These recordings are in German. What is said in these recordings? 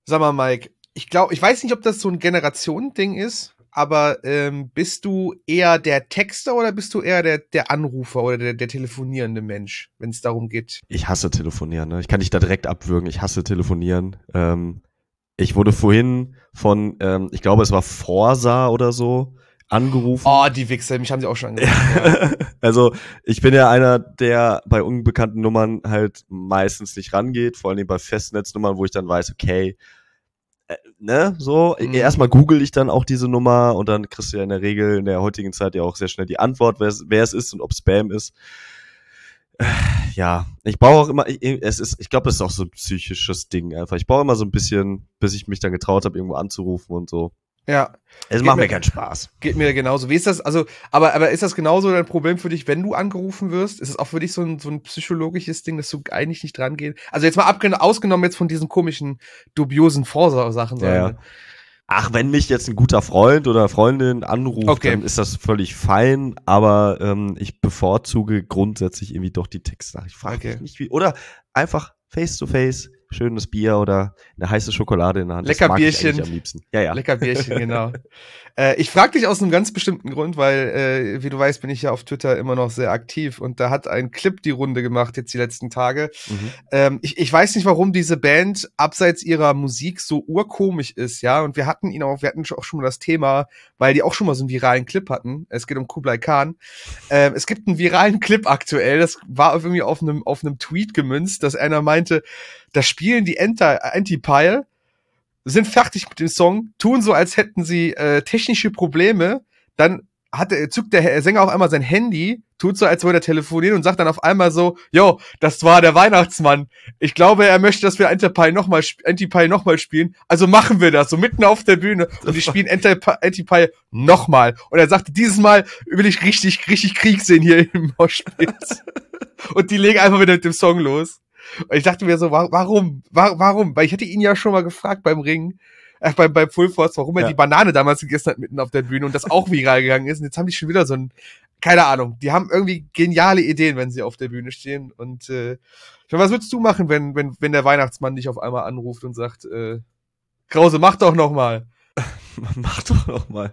Sag mal, Mike, ich weiß nicht, ob das so ein Generationending ist, aber bist du eher der Texter oder bist du eher der Anrufer oder der telefonierende Mensch, wenn es darum geht? Ich hasse telefonieren, ne? Ich kann dich da direkt abwürgen. Ich hasse telefonieren. Ich wurde vorhin von, ich glaube, es war Forsa oder so, angerufen. Oh, die Wichser, mich haben sie auch schon angerufen. Ja. Also, ich bin ja einer, der bei unbekannten Nummern halt meistens nicht rangeht, vor allem bei Festnetznummern, wo ich dann weiß, okay, ne, so, erstmal google ich dann auch diese Nummer und dann kriegst du ja in der Regel in der heutigen Zeit ja auch sehr schnell die Antwort, wer es ist und ob Spam ist. Ja, ich brauche auch immer, ich glaube, das ist auch so ein psychisches Ding einfach. Ich brauche immer so ein bisschen, bis ich mich dann getraut habe, irgendwo anzurufen und so. Ja. Es macht mir keinen Spaß. Geht mir genauso. Wie ist das, also, aber ist das genauso dein Problem für dich, wenn du angerufen wirst? Ist es auch für dich so ein psychologisches Ding, dass du eigentlich nicht dran gehst? Also jetzt mal ausgenommen jetzt von diesen komischen, dubiosen Vorsachen. Ja. Ach, wenn mich jetzt ein guter Freund oder Freundin anruft, dann ist das völlig fein, aber ich bevorzuge grundsätzlich irgendwie doch die Texte. Ich frage mich nicht wie, oder einfach face to face, schönes Bier oder eine heiße Schokolade in der Hand. Lecker das mag Bierchen. Ich am liebsten. Ja. Lecker Bierchen, genau. Ich frage dich aus einem ganz bestimmten Grund, weil, wie du weißt, bin ich ja auf Twitter immer noch sehr aktiv und da hat ein Clip die Runde gemacht jetzt die letzten Tage. Ich weiß nicht, warum diese Band abseits ihrer Musik so urkomisch ist, ja, und wir hatten auch schon mal das Thema, weil die auch schon mal so einen viralen Clip hatten. Es geht um Kublai Khan. Es gibt einen viralen Clip aktuell, das war irgendwie auf einem Tweet gemünzt, dass einer meinte, da spielen die Anti-Pile, sind fertig mit dem Song, tun so, als hätten sie technische Probleme, dann zückt der Sänger auf einmal sein Handy, tut so, als würde er telefonieren und sagt dann auf einmal so, yo, das war der Weihnachtsmann. Ich glaube, er möchte, dass wir Anti-Pile nochmal spielen, also machen wir das, so mitten auf der Bühne und die spielen Anti-Pile nochmal. Und er sagte, dieses Mal will ich richtig Krieg sehen hier im Moshpit. Und die legen einfach wieder mit dem Song los. Und ich dachte mir so, warum? Weil ich hatte ihn ja schon mal gefragt beim Ring, beim Full Force, warum er die Banane damals gegessen hat mitten auf der Bühne und das auch viral gegangen ist. Und jetzt haben die schon wieder so keine Ahnung, die haben irgendwie geniale Ideen, wenn sie auf der Bühne stehen. Und was würdest du machen, wenn der Weihnachtsmann dich auf einmal anruft und sagt, Krause, mach doch noch mal. Mach doch noch mal.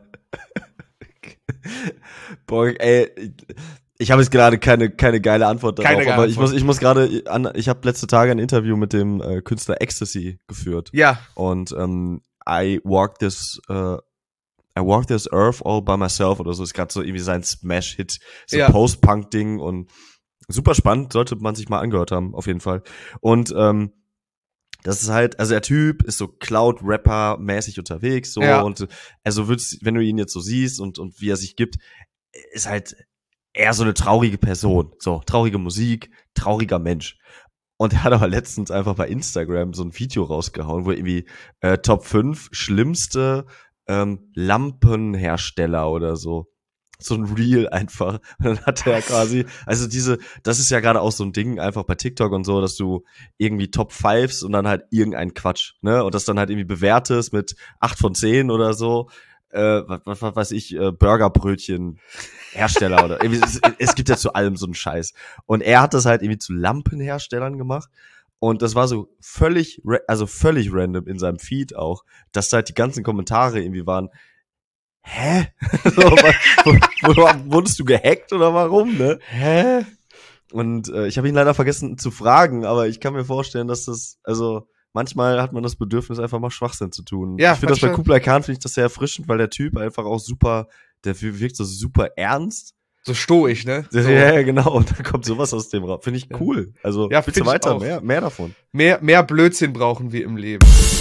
Boah, ey, ich habe jetzt gerade keine geile Antwort darauf, aber ich muss gerade ich habe letzte Tage ein Interview mit dem Künstler Ecstasy geführt. Ja. Und I walk this earth all by myself oder so, ist gerade so irgendwie sein Smash-Hit, so Post-Punk-Ding und super spannend, sollte man sich mal angehört haben, auf jeden Fall. Und das ist halt, also der Typ ist so Cloud-Rapper-mäßig unterwegs, so, und also wenn du ihn jetzt so siehst und wie er sich gibt, ist halt eher so eine traurige Person, so traurige Musik, trauriger Mensch. Und er hat aber letztens einfach bei Instagram so ein Video rausgehauen, wo irgendwie Top 5 schlimmste Lampenhersteller oder so. So ein Reel einfach. Und dann hat er quasi, also das ist ja gerade auch so ein Ding einfach bei TikTok und so, dass du irgendwie Top 5s und dann halt irgendein Quatsch, ne? Und das dann halt irgendwie bewertest mit 8 von 10 oder so. Was weiß ich, Burgerbrötchen Hersteller oder irgendwie, es gibt ja zu allem so einen Scheiß. Und er hat das halt irgendwie zu Lampenherstellern gemacht. Und das war so völlig random in seinem Feed auch, dass da halt die ganzen Kommentare irgendwie waren, hä? So, wurdest du gehackt oder warum, ne? Hä? Und ich habe ihn leider vergessen zu fragen, aber ich kann mir vorstellen, dass das, also manchmal hat man das Bedürfnis, einfach mal Schwachsinn zu tun. Ja, ich finde das bei Kublai Khan, finde ich das sehr erfrischend, weil der Typ einfach auch der wirkt so super ernst. So stoisch, ne? So. Ja, genau. Und dann kommt sowas aus dem Raum. Finde ich cool. Also, bitte weiter, mehr davon. Mehr Blödsinn brauchen wir im Leben.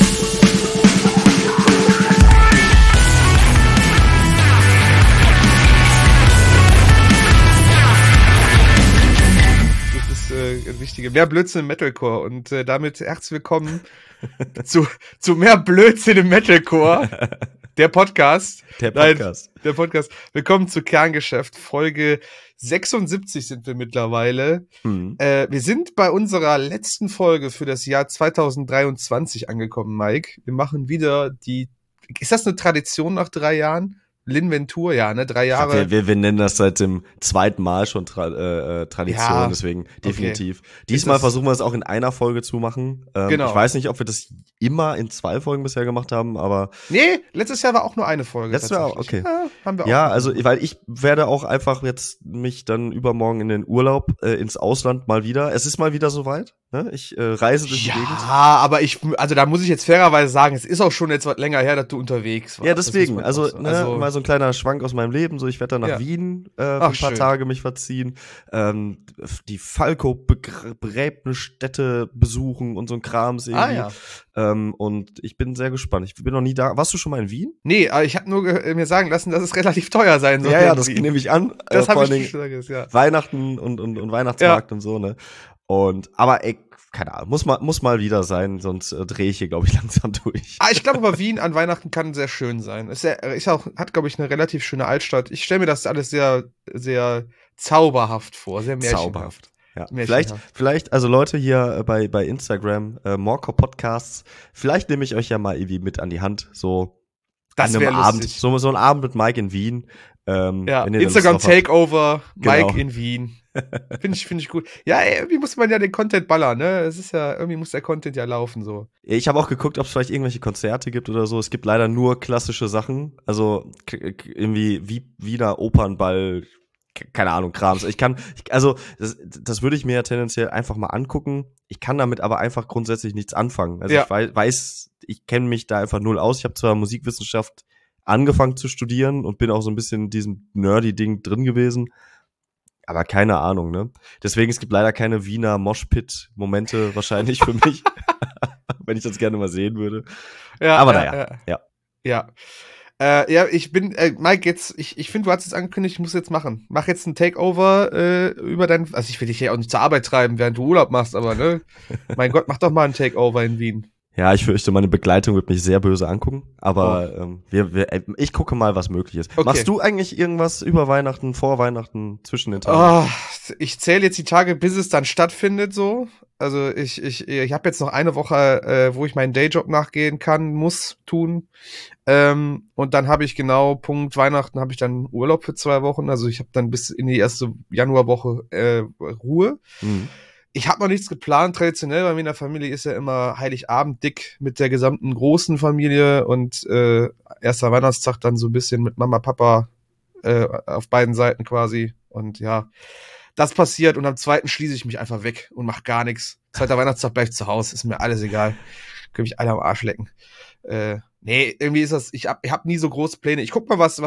Wichtige. Mehr Blödsinn im Metalcore und damit herzlich willkommen zu mehr Blödsinn im Metalcore. Der Podcast. Der Podcast. Willkommen zu Kerngeschäft. Folge 76 sind wir mittlerweile. Wir sind bei unserer letzten Folge für das Jahr 2023 angekommen, Mike. Wir machen wieder ist das eine Tradition nach 3 Jahren? Linventur, ja, ne, 3 Jahre. Ich glaub, wir nennen das seit dem zweiten Mal schon Tradition, Ja, deswegen definitiv. okay. Diesmal versuchen wir es auch in einer Folge zu machen. Genau. Ich weiß nicht, ob wir das immer in 2 Folgen bisher gemacht haben, aber Nee, letztes Jahr war auch nur eine Folge. letztes Jahr, okay. Ja, haben wir auch. Ja, also, weil ich werde auch einfach jetzt mich dann übermorgen in den Urlaub ins Ausland mal wieder. Es ist mal wieder soweit. Ne? Ich reise durch die Gegend. Ja, aber also da muss ich jetzt fairerweise sagen, es ist auch schon jetzt was länger her, dass du unterwegs warst. Ja, deswegen. Also, so. mal so ein kleiner Schwank aus meinem Leben. So, ich werde dann nach Wien für ein paar Tage mich verziehen. Die Falco-Begräbnisstätte besuchen und so ein Krams irgendwie. Und ich bin sehr gespannt. Ich bin noch nie da. Warst du schon mal in Wien? Nee, aber ich habe nur mir sagen lassen, dass es relativ teuer sein soll. Ja, das nehme ich an. Das habe ich gesagt, ja. Weihnachten und Weihnachtsmarkt und so, ne? Aber ey, keine Ahnung, muss mal wieder sein, sonst drehe ich hier, glaube ich, langsam durch. Ich glaube aber, Wien an Weihnachten kann sehr schön sein. Hat, glaube ich, eine relativ schöne Altstadt. Ich stelle mir das alles sehr, sehr zauberhaft vor, sehr märchenhaft. Ja. Vielleicht, also Leute hier bei Instagram, Morco Podcasts, vielleicht nehme ich euch ja mal irgendwie mit an die Hand, so das an einem Abend, lustig. so ein Abend mit Mike in Wien. Instagram Takeover, genau. Mike in Wien. Finde ich gut. Ja, irgendwie muss man ja den Content ballern, ne? Es ist ja, irgendwie muss der Content ja laufen, so. Ich habe auch geguckt, ob es vielleicht irgendwelche Konzerte gibt oder so. Es gibt leider nur klassische Sachen. Also irgendwie Wiener Opernball, keine Ahnung, Krams. Das würde ich mir ja tendenziell einfach mal angucken. Ich kann damit aber einfach grundsätzlich nichts anfangen. Also ich kenne mich da einfach null aus. Ich habe zwar Musikwissenschaft angefangen zu studieren und bin auch so ein bisschen in diesem nerdy-Ding drin gewesen. Aber keine Ahnung, ne? Deswegen, es gibt leider keine Wiener Moshpit-Momente wahrscheinlich für mich. Wenn ich das gerne mal sehen würde. Ja, aber Ja, ich bin, Mike, ich finde, du hast es angekündigt, ich muss jetzt machen. Mach jetzt ein Takeover über also ich will dich ja auch nicht zur Arbeit treiben, während du Urlaub machst, aber ne? Mein Gott, mach doch mal ein Takeover in Wien. Ja, ich fürchte, meine Begleitung wird mich sehr böse angucken, aber ich gucke mal, was möglich ist. Okay. Machst du eigentlich irgendwas über Weihnachten, vor Weihnachten, zwischen den Tagen? Ich zähle jetzt die Tage, bis es dann stattfindet, so. Also ich habe jetzt noch eine Woche, wo ich meinen Dayjob nachgehen tun. Und dann habe ich genau Punkt Weihnachten habe ich dann Urlaub für 2 Wochen. Also ich habe dann bis in die erste Januarwoche Ruhe. Mhm. Ich habe noch nichts geplant, traditionell bei mir in der Familie ist ja immer Heiligabend dick mit der gesamten großen Familie und erster Weihnachtstag dann so ein bisschen mit Mama, Papa auf beiden Seiten quasi und ja, das passiert und am 2. schließe ich mich einfach weg und mache gar nichts. 2. Weihnachtstag bleib ich zu Hause, ist mir alles egal. Können mich alle am Arsch lecken. Nee, irgendwie ist das, ich hab nie so große Pläne. Ich guck mal, was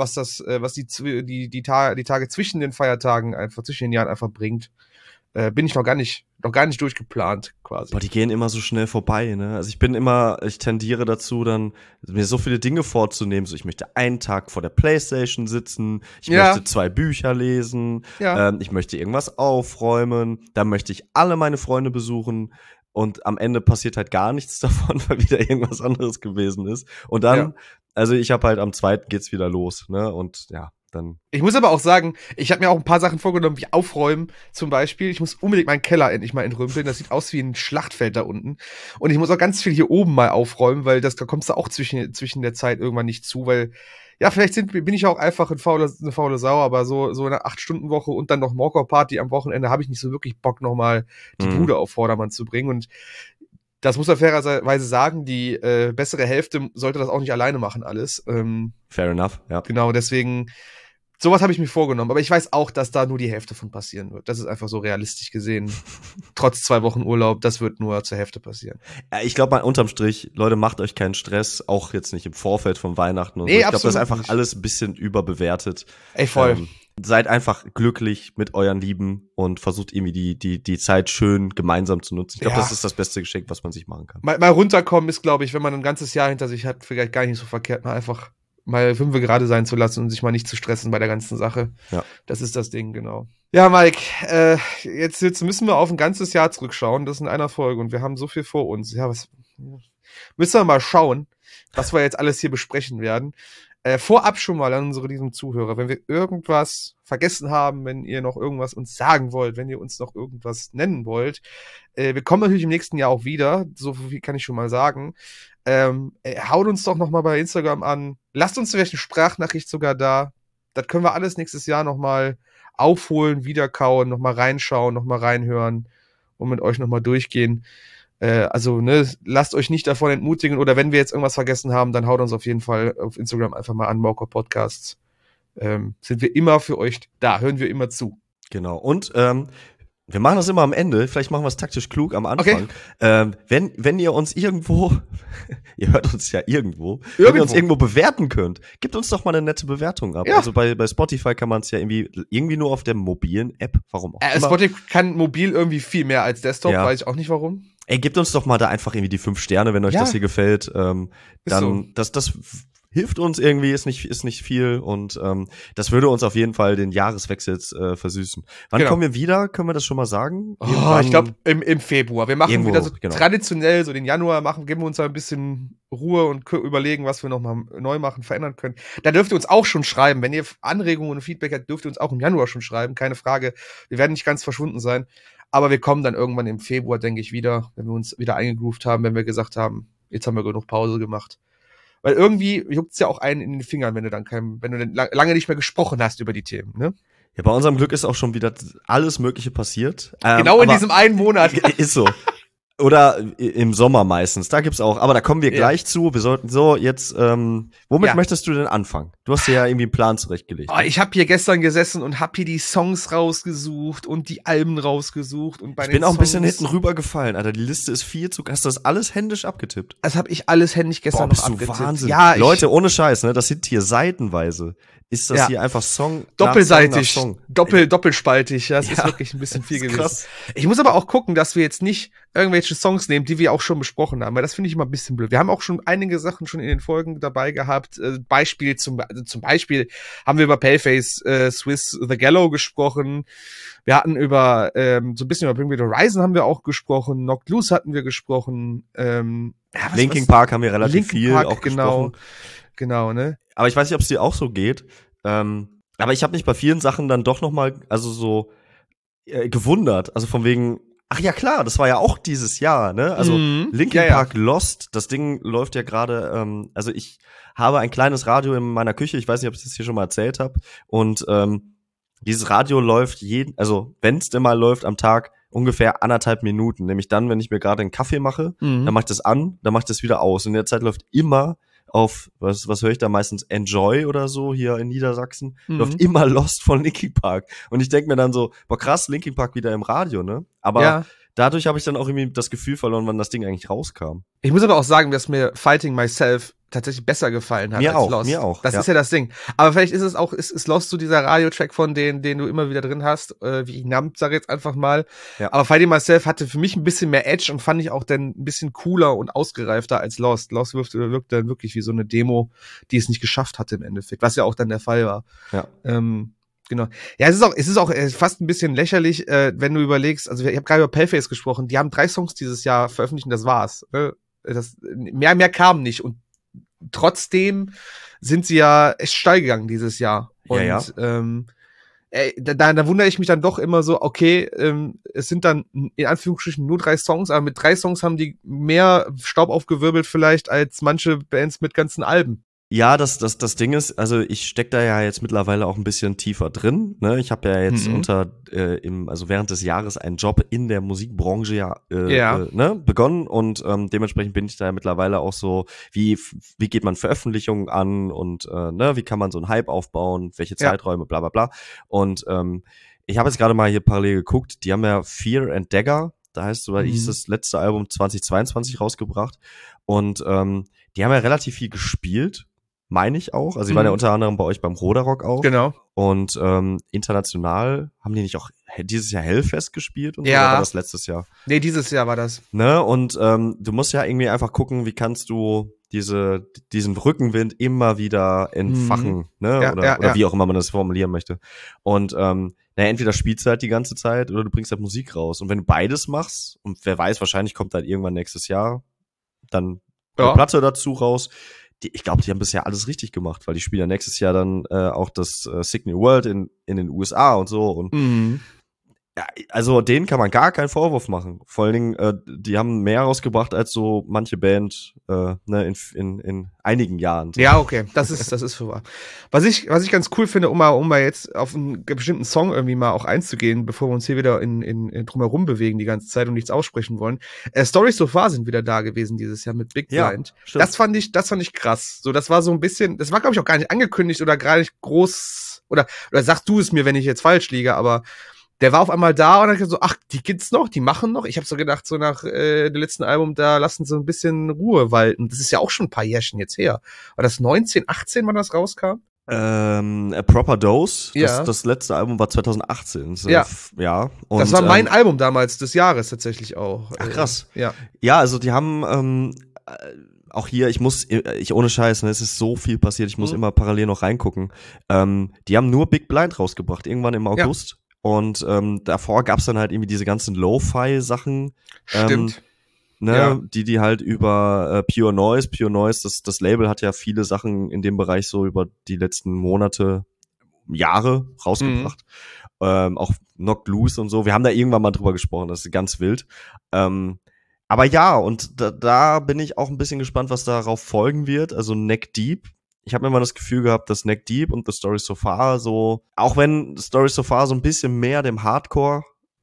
die Tage zwischen den Feiertagen einfach, zwischen den Jahren einfach bringt. Bin ich noch gar nicht durchgeplant, quasi. Boah, die gehen immer so schnell vorbei, ne? Also ich tendiere dazu, dann mir so viele Dinge vorzunehmen. So, ich möchte einen Tag vor der Playstation sitzen, ich möchte 2 Bücher lesen, ich möchte irgendwas aufräumen, dann möchte ich alle meine Freunde besuchen und am Ende passiert halt gar nichts davon, weil wieder irgendwas anderes gewesen ist. Und dann, also ich habe halt am 2. geht's wieder los, ne? Und ja. Dann. Ich muss aber auch sagen, ich habe mir auch ein paar Sachen vorgenommen, wie aufräumen zum Beispiel. Ich muss unbedingt meinen Keller endlich mal entrümpeln. Das sieht aus wie ein Schlachtfeld da unten. Und ich muss auch ganz viel hier oben mal aufräumen, weil da kommst du auch zwischen der Zeit irgendwann nicht zu, weil ja, vielleicht bin ich auch einfach eine faule Sau, aber so eine 8-Stunden-Woche und dann noch Morcor-Party am Wochenende habe ich nicht so wirklich Bock, nochmal die Bude auf Vordermann zu bringen. Und das muss man fairerweise sagen, die bessere Hälfte sollte das auch nicht alleine machen, alles. Fair enough, ja. Genau, deswegen sowas habe ich mir vorgenommen, aber ich weiß auch, dass da nur die Hälfte von passieren wird. Das ist einfach so realistisch gesehen. Trotz 2 Wochen Urlaub, das wird nur zur Hälfte passieren. Ich glaube mal unterm Strich, Leute, macht euch keinen Stress, auch jetzt nicht im Vorfeld von Weihnachten und so. Ich glaube, das ist einfach nicht. Alles ein bisschen überbewertet. Ey, voll. Seid einfach glücklich mit euren Lieben und versucht irgendwie die Zeit schön gemeinsam zu nutzen. Ich glaube, das ist das beste Geschenk, was man sich machen kann. Mal runterkommen ist, glaube ich, wenn man ein ganzes Jahr hinter sich hat, vielleicht gar nicht so verkehrt, mal 5 gerade sein zu lassen und sich mal nicht zu stressen bei der ganzen Sache. Ja. Das ist das Ding, genau. Ja, Mike, jetzt müssen wir auf ein ganzes Jahr zurückschauen. Das ist in einer Folge und wir haben so viel vor uns. Ja, müssen wir mal schauen, was wir jetzt alles hier besprechen werden. Vorab schon mal an unsere lieben Zuhörer, wenn wir irgendwas vergessen haben, wenn ihr noch irgendwas uns sagen wollt, wenn ihr uns noch irgendwas nennen wollt. Wir kommen natürlich im nächsten Jahr auch wieder, so viel kann ich schon mal sagen. Haut uns doch noch mal bei Instagram an. Lasst uns vielleicht eine Sprachnachricht sogar da. Das können wir alles nächstes Jahr noch mal aufholen, wiederkauen, noch mal reinschauen, noch mal reinhören und mit euch noch mal durchgehen. Also, ne, lasst euch nicht davon entmutigen oder wenn wir jetzt irgendwas vergessen haben, dann haut uns auf jeden Fall auf Instagram einfach mal an, Mauker Podcasts. Sind wir immer für euch da, hören wir immer zu. Genau. Und wir machen das immer am Ende, vielleicht machen wir es taktisch klug am Anfang. Okay. Wenn ihr uns irgendwo, ihr hört uns ja irgendwo, wenn ihr uns irgendwo bewerten könnt, gebt uns doch mal eine nette Bewertung ab. Ja. Also bei Spotify kann man es ja irgendwie nur auf der mobilen App, warum auch immer. Spotify kann mobil irgendwie viel mehr als Desktop, weiß ich auch nicht warum. Ey, gebt uns doch mal da einfach irgendwie die 5 Sterne, wenn euch das hier gefällt. Dann, so. Das hilft uns irgendwie, ist nicht viel und das würde uns auf jeden Fall den Jahreswechsel jetzt versüßen. Wann kommen wir wieder? Können wir das schon mal sagen? Ich glaube im Februar. Wir machen wieder so traditionell so den Januar geben wir uns ein bisschen Ruhe und überlegen, was wir nochmal neu machen, verändern können. Da dürft ihr uns auch schon schreiben. Wenn ihr Anregungen und Feedback habt, dürft ihr uns auch im Januar schon schreiben, keine Frage. Wir werden nicht ganz verschwunden sein, aber wir kommen dann irgendwann im Februar, denke ich, wieder, wenn wir uns wieder eingegroovt haben, wenn wir gesagt haben, jetzt haben wir genug Pause gemacht. Weil irgendwie juckt's ja auch einen in den Fingern, wenn du dann lange nicht mehr gesprochen hast über die Themen, ne? Ja, bei unserem Glück ist auch schon wieder alles Mögliche passiert. Genau in diesem einen Monat. Ist so. Oder im Sommer meistens, da gibt's auch, aber da kommen wir gleich zu. Wir sollten so jetzt, womit möchtest du denn anfangen? Du hast dir ja irgendwie einen Plan zurechtgelegt. Ich habe hier gestern gesessen und habe hier die Songs rausgesucht und die Alben rausgesucht. Und ich bin auch ein bisschen hinten rübergefallen, Alter. Die Liste ist viel zu, hast du das alles händisch abgetippt? Das habe ich alles händisch gestern noch abgetippt. Wahnsinn. Ja, Leute, ohne Scheiß, ne, das sind hier seitenweise. Ist das hier einfach Song doppelseitig, Song nach Song. Doppelspaltig, das ist wirklich ein bisschen viel gewesen. Krass. Ich muss aber auch gucken, dass wir jetzt nicht irgendwelche Songs nehmen, die wir auch schon besprochen haben, weil das finde ich immer ein bisschen blöd. Wir haben auch schon einige Sachen schon in den Folgen dabei gehabt. Zum Beispiel haben wir über Paleface Swiss The Gallow gesprochen. Wir hatten über so ein bisschen über Bring Me the Horizon haben wir auch gesprochen. Knocked Loose hatten wir gesprochen. Linkin Park haben wir relativ viel auch gesprochen. Genau, ne? Aber ich weiß nicht, ob es dir auch so geht. Aber ich habe mich bei vielen Sachen dann doch noch mal, also so gewundert. Also von wegen, ach ja klar, das war ja auch dieses Jahr, ne? Also Linkin Park Lost, das Ding läuft ja gerade, also ich habe ein kleines Radio in meiner Küche, ich weiß nicht, ob ich das hier schon mal erzählt habe. Und dieses Radio läuft also wenn es denn mal läuft am Tag, ungefähr 1,5 Minuten. Nämlich dann, wenn ich mir gerade einen Kaffee mache, dann mache ich das an, dann mache ich das wieder aus. Und in der Zeit läuft immer auf, was höre ich da meistens, Enjoy oder so, hier in Niedersachsen, läuft immer Lost von Linkin Park. Und ich denke mir dann so, boah krass, Linkin Park wieder im Radio, ne? Aber dadurch habe ich dann auch irgendwie das Gefühl verloren, wann das Ding eigentlich rauskam. Ich muss aber auch sagen, dass mir Fighting Myself tatsächlich besser gefallen hat als Lost. Mir auch. Das ist ja das Ding. Aber vielleicht ist es auch, ist Lost so dieser Radiotrack von den du immer wieder drin hast, wie ich Namt sage jetzt einfach mal. Ja. Aber Fighting Myself hatte für mich ein bisschen mehr Edge und fand ich auch dann ein bisschen cooler und ausgereifter als Lost. Lost wirkt dann wirklich wie so eine Demo, die es nicht geschafft hatte im Endeffekt, was ja auch dann der Fall war. Ja. Genau. Ja, es ist auch fast ein bisschen lächerlich, wenn du überlegst, also ich habe gerade über Paleface gesprochen, die haben 3 Songs dieses Jahr veröffentlicht und das war's. Mehr kam nicht und trotzdem sind sie ja echt steil gegangen dieses Jahr. Und da wundere ich mich dann doch immer so, okay, es sind dann in Anführungsstrichen nur 3 Songs, aber mit 3 Songs haben die mehr Staub aufgewirbelt vielleicht als manche Bands mit ganzen Alben. Ja, das Ding ist, also ich steck da ja jetzt mittlerweile auch ein bisschen tiefer drin. Ne? Ich habe ja jetzt also während des Jahres einen Job in der Musikbranche begonnen und dementsprechend bin ich da ja mittlerweile auch so, wie geht man Veröffentlichungen an und wie kann man so einen Hype aufbauen, welche Zeiträume, bla bla bla. Und ich habe jetzt gerade mal hier parallel geguckt, die haben ja Fear and Dagger, da heißt so, hieß das letzte Album 2022 rausgebracht und die haben ja relativ viel gespielt. Meine ich auch. Also, die waren ja unter anderem bei euch beim Roderock auch. Genau. Und international haben die nicht auch dieses Jahr Hellfest gespielt? Und so, oder war das letztes Jahr? Nee, dieses Jahr war das. Ne? Und du musst ja irgendwie einfach gucken, wie kannst du diesen Rückenwind immer wieder entfachen, ne? Oder wie auch immer man das formulieren möchte. Und entweder spielst du halt die ganze Zeit oder du bringst halt Musik raus. Und wenn du beides machst, und wer weiß, wahrscheinlich kommt halt irgendwann nächstes Jahr dann eine Platte dazu raus. Ich glaube, die haben bisher alles richtig gemacht, weil die spielen ja nächstes Jahr dann auch das Sick New World in den USA und so. Und Ja, also denen kann man gar keinen Vorwurf machen. Vor allen Dingen, die haben mehr rausgebracht als so manche Band ne, in einigen Jahren. So. Ja, okay, das ist so wahr. Was ich ganz cool finde, um mal jetzt auf einen bestimmten Song irgendwie mal auch einzugehen, bevor wir uns hier wieder in drumherum bewegen die ganze Zeit und nichts aussprechen wollen. Stories so far sind wieder da gewesen dieses Jahr mit Big Blind. Stimmt. Das fand ich krass. So, das war so ein bisschen, das war glaube ich auch gar nicht angekündigt oder gar nicht groß, oder sagst du es mir, wenn ich jetzt falsch liege, aber der war auf einmal da und hat gesagt so, ach, die gibt's noch, die machen noch. Ich habe so gedacht, so nach dem letzten Album, da lassen sie ein bisschen Ruhe walten. Das ist ja auch schon ein paar Jährchen jetzt her. War das 19, 18, wann das rauskam? A Proper Dose, Ja. das letzte Album war 2018. So, Ja. Ja. Und, Das war mein Album damals des Jahres tatsächlich auch. Ach krass. Ja. Ja, also die haben auch hier, ich ohne Scheiß, ne, es ist so viel passiert, ich muss immer parallel noch reingucken. Die haben nur Big Blind rausgebracht, irgendwann im August. Und davor gab's dann halt irgendwie diese ganzen Lo-Fi-Sachen. Stimmt. Ne, Ja. die halt über Pure Noise, das Label hat ja viele Sachen in dem Bereich so über die letzten Monate, Jahre rausgebracht. Auch Knocked Loose und so. Wir haben da irgendwann mal drüber gesprochen, das ist ganz wild. Aber ja, und da bin ich auch ein bisschen gespannt, was darauf folgen wird. Also Neck Deep. Ich habe immer das Gefühl gehabt, dass Neck Deep und The Story So Far so, auch wenn The Story So Far so ein bisschen mehr dem Hardcore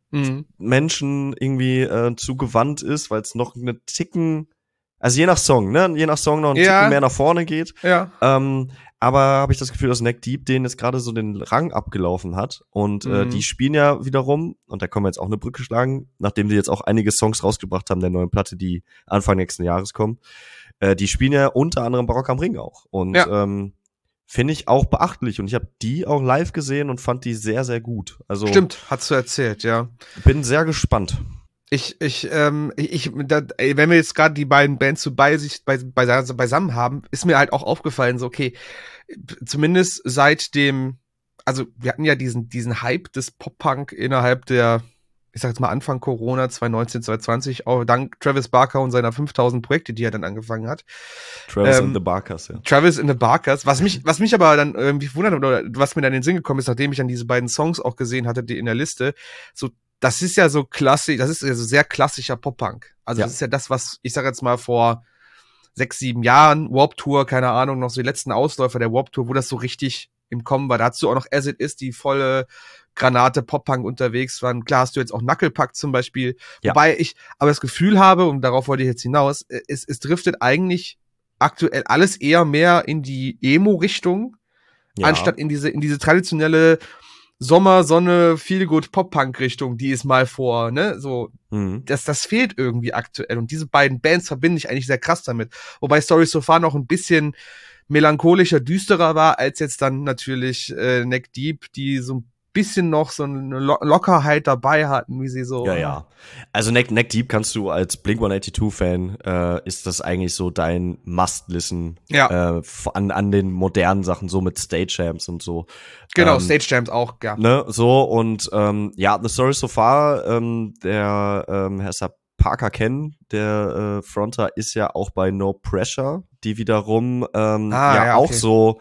Menschen irgendwie zugewandt ist, weil es noch eine Ticken, also je nach Song noch einen Ticken mehr nach vorne geht. Ja. Aber habe ich das Gefühl, dass Neck Deep denen jetzt gerade so den Rang abgelaufen hat. Und die spielen ja wiederum, und da können wir jetzt auch eine Brücke schlagen, nachdem die jetzt auch einige Songs rausgebracht haben der neuen Platte, die Anfang nächsten Jahres kommen. Die spielen ja unter anderem Barock am Ring auch. Und finde ich auch beachtlich. Und ich habe die auch live gesehen und fand die sehr, sehr gut. Also Stimmt, hast du erzählt, ja. Bin sehr gespannt. Wenn wir jetzt gerade die beiden Bands so beisammen haben, ist mir halt auch aufgefallen, so, okay, zumindest seit dem, also wir hatten ja diesen Hype des Pop-Punk innerhalb der, ich sag jetzt mal Anfang Corona, 2019, 2020, auch dank Travis Barker und seiner 5000 Projekte, die er dann angefangen hat. Travis and the Barkers, ja. Travis and the Barkers, was mich aber dann irgendwie wundert, oder was mir dann in den Sinn gekommen ist, nachdem ich dann diese beiden Songs auch gesehen hatte, die in der Liste, so, das ist ja so klassisch, das ist ja so sehr klassischer Pop-Punk. Also das ist ja das, was, ich sag jetzt mal vor 6, 7 Jahren, Warped Tour, keine Ahnung, noch so die letzten Ausläufer der Warped Tour, wo das so richtig im Kommen war. Da hast du auch noch As It Is, die volle Granate Pop-Punk unterwegs waren. Klar hast du jetzt auch Knucklepuck zum Beispiel. Ja. Wobei ich aber das Gefühl habe, und darauf wollte ich jetzt hinaus, es driftet eigentlich aktuell alles eher mehr in die Emo-Richtung, anstatt in diese traditionelle Sommer, Sonne, Feelgood, Pop-Punk-Richtung, die ist mal vor, ne, so, das fehlt irgendwie aktuell und diese beiden Bands verbinde ich eigentlich sehr krass damit, wobei Story So Far noch ein bisschen melancholischer, düsterer war, als jetzt dann natürlich Neck Deep, die so ein bisschen noch so eine Lockerheit dabei hatten, wie sie so. Ja. Also Neck Deep kannst du als Blink-182-Fan, ist das eigentlich so dein Must-Listen an den modernen Sachen, so mit Stage-Jams und so. Genau, Stage-Jams auch, ja. Ne, so und The Story So Far, der Herr Parker Ken, der Fronter, ist ja auch bei No Pressure, die wiederum auch so.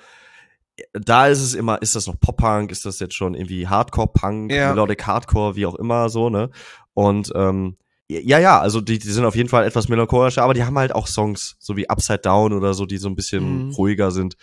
Da ist es immer, ist das noch Pop-Punk, ist das jetzt schon irgendwie Hardcore-Punk, Melodic Hardcore, wie auch immer, so, ne? Und also die sind auf jeden Fall etwas melancholischer, aber die haben halt auch Songs, so wie Upside Down oder so, die so ein bisschen ruhiger sind.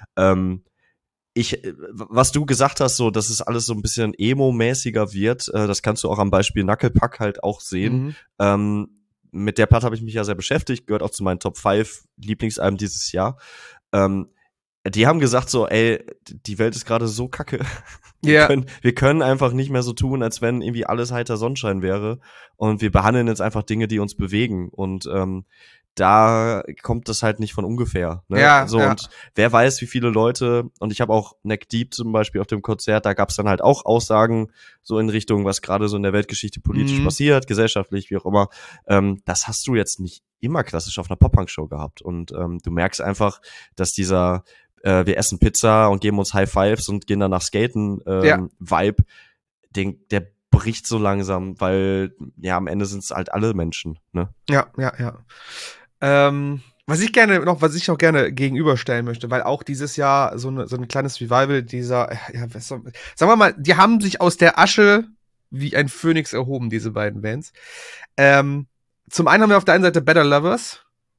Was du gesagt hast, so, dass es alles so ein bisschen emo-mäßiger wird, das kannst du auch am Beispiel Knucklepuck halt auch sehen. Mit der Platte habe ich mich ja sehr beschäftigt, gehört auch zu meinen Top 5 Lieblingsalben dieses Jahr. Die haben gesagt so, ey, die Welt ist gerade so kacke. Wir können einfach nicht mehr so tun, als wenn irgendwie alles heiter Sonnenschein wäre. Und wir behandeln jetzt einfach Dinge, die uns bewegen. Und da kommt das halt nicht von ungefähr. Ne? Und wer weiß, wie viele Leute, und ich habe auch Neck Deep zum Beispiel auf dem Konzert, da gab es dann halt auch Aussagen so in Richtung, was gerade so in der Weltgeschichte politisch passiert, gesellschaftlich, wie auch immer. Das hast du jetzt nicht immer klassisch auf einer Pop-Punk-Show gehabt. Und du merkst einfach, dass dieser wir essen Pizza und geben uns High Fives und gehen danach skaten Vibe, der bricht so langsam, weil ja am Ende sind es halt alle Menschen, ne? Ja. Was ich auch gerne gegenüberstellen möchte, weil auch dieses Jahr so ein kleines Revival dieser, sagen wir mal, die haben sich aus der Asche wie ein Phönix erhoben, diese beiden Bands. Zum einen haben wir auf der einen Seite Better Lovers,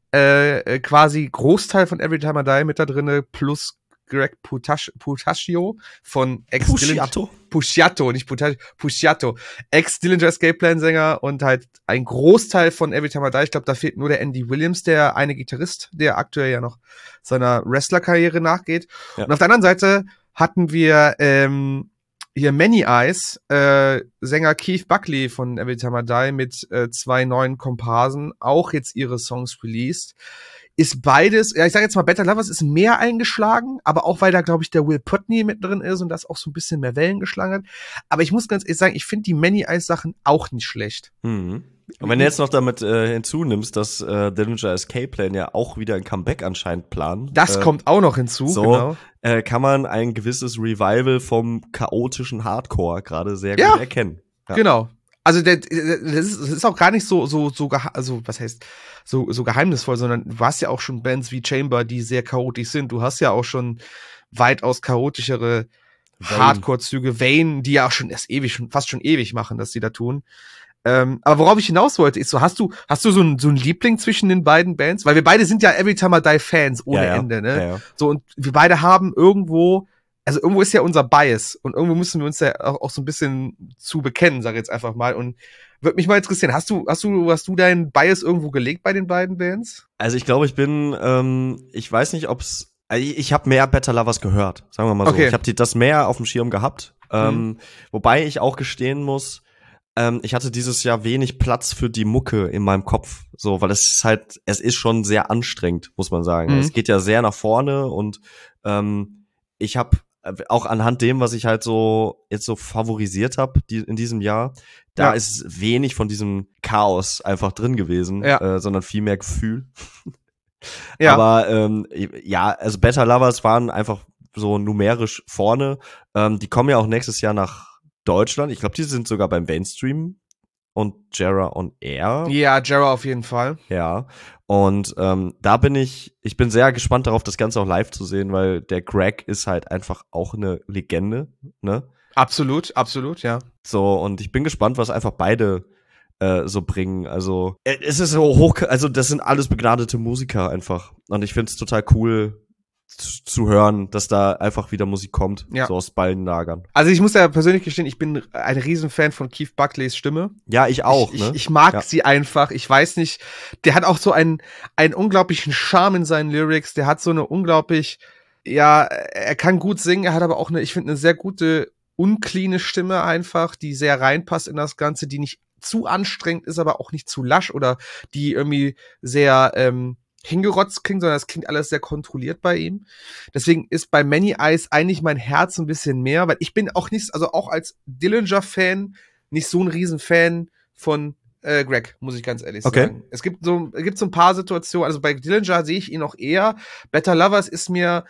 quasi Großteil von Every Time I Die mit da drinne, plus Greg Puciato von Puciato, nicht Puciato, Ex-Dillinger Escape Plan Sänger und halt ein Großteil von Every Time I Die. Ich glaube, da fehlt nur der Andy Williams, der eine Gitarrist, der aktuell ja noch seiner Wrestler-Karriere nachgeht. Ja. Und auf der anderen Seite hatten wir hier Many Eyes, Sänger Keith Buckley von Every Time I Die mit 2 neuen Komparsen, auch jetzt ihre Songs released. Ist beides, ja, ich sage jetzt mal, Better Lovers ist mehr eingeschlagen, aber auch, weil da, glaube ich, der Will Putney mit drin ist und das auch so ein bisschen mehr Wellen geschlagen hat. Aber ich muss ganz ehrlich sagen, ich finde die Many Eyes Sachen auch nicht schlecht. Mhm. Und wenn du jetzt noch damit hinzunimmst, dass Dillinger Escape Plan ja auch wieder ein Comeback anscheinend planen. Das kommt auch noch hinzu, so, genau. Kann man ein gewisses Revival vom chaotischen Hardcore gerade sehr gut erkennen. Ja, genau. Also das ist auch gar nicht so was heißt so geheimnisvoll, sondern du hast ja auch schon Bands wie Chamber, die sehr chaotisch sind. Du hast ja auch schon weitaus chaotischere Hardcore-Züge, Vane, die ja auch schon fast schon ewig machen, dass sie da tun. Aber worauf ich hinaus wollte, ist so, hast du so ein Liebling zwischen den beiden Bands? Weil wir beide sind ja Every Time I Die Fans ohne Ende, ne? Ja. So, und wir beide haben irgendwo ist ja unser Bias und irgendwo müssen wir uns ja auch so ein bisschen zu bekennen, sag ich jetzt einfach mal. Und würde mich mal interessieren, hast du deinen Bias irgendwo gelegt bei den beiden Bands? Also ich glaube, ich weiß nicht, ob's, ich habe mehr Better Lovers gehört, sagen wir mal so. Okay. Ich habe das mehr auf dem Schirm gehabt, wobei ich auch gestehen muss, ich hatte dieses Jahr wenig Platz für die Mucke in meinem Kopf, so, weil es ist schon sehr anstrengend, muss man sagen. Es geht ja sehr nach vorne und ich habe auch anhand dem, was ich halt so jetzt so favorisiert habe in diesem Jahr, da ist wenig von diesem Chaos einfach drin gewesen, sondern viel mehr Gefühl. Ja. Aber also Better Lovers waren einfach so numerisch vorne. Die kommen ja auch nächstes Jahr nach Deutschland. Ich glaube, die sind sogar beim Mainstream und Jera on Air. Ja, Jera auf jeden Fall. Ja, und da bin ich bin sehr gespannt darauf, das Ganze auch live zu sehen, weil der Greg ist halt einfach auch eine Legende, ne? Absolut, ja. So, und ich bin gespannt, was einfach beide so bringen. Also, es ist so also das sind alles begnadete Musiker einfach. Und ich find's total cool zu hören, dass da einfach wieder Musik kommt, so aus beiden Lagern. Also ich muss ja persönlich gestehen, ich bin ein Riesenfan von Keith Buckleys Stimme. Ja, ich auch. Ich mag sie einfach. Ich weiß nicht, der hat auch so einen unglaublichen Charme in seinen Lyrics. Der hat so eine unglaublich, er kann gut singen, er hat aber auch ich finde eine sehr gute, uncleane Stimme einfach, die sehr reinpasst in das Ganze, die nicht zu anstrengend ist, aber auch nicht zu lasch oder die irgendwie sehr hingerotzt klingt, sondern das klingt alles sehr kontrolliert bei ihm. Deswegen ist bei Many Eyes eigentlich mein Herz ein bisschen mehr, weil ich bin auch nicht, also auch als Dillinger-Fan, nicht so ein Riesenfan von Greg, muss ich ganz ehrlich sagen. Es gibt so ein paar Situationen, also bei Dillinger sehe ich ihn auch eher. Better Lovers ist mir,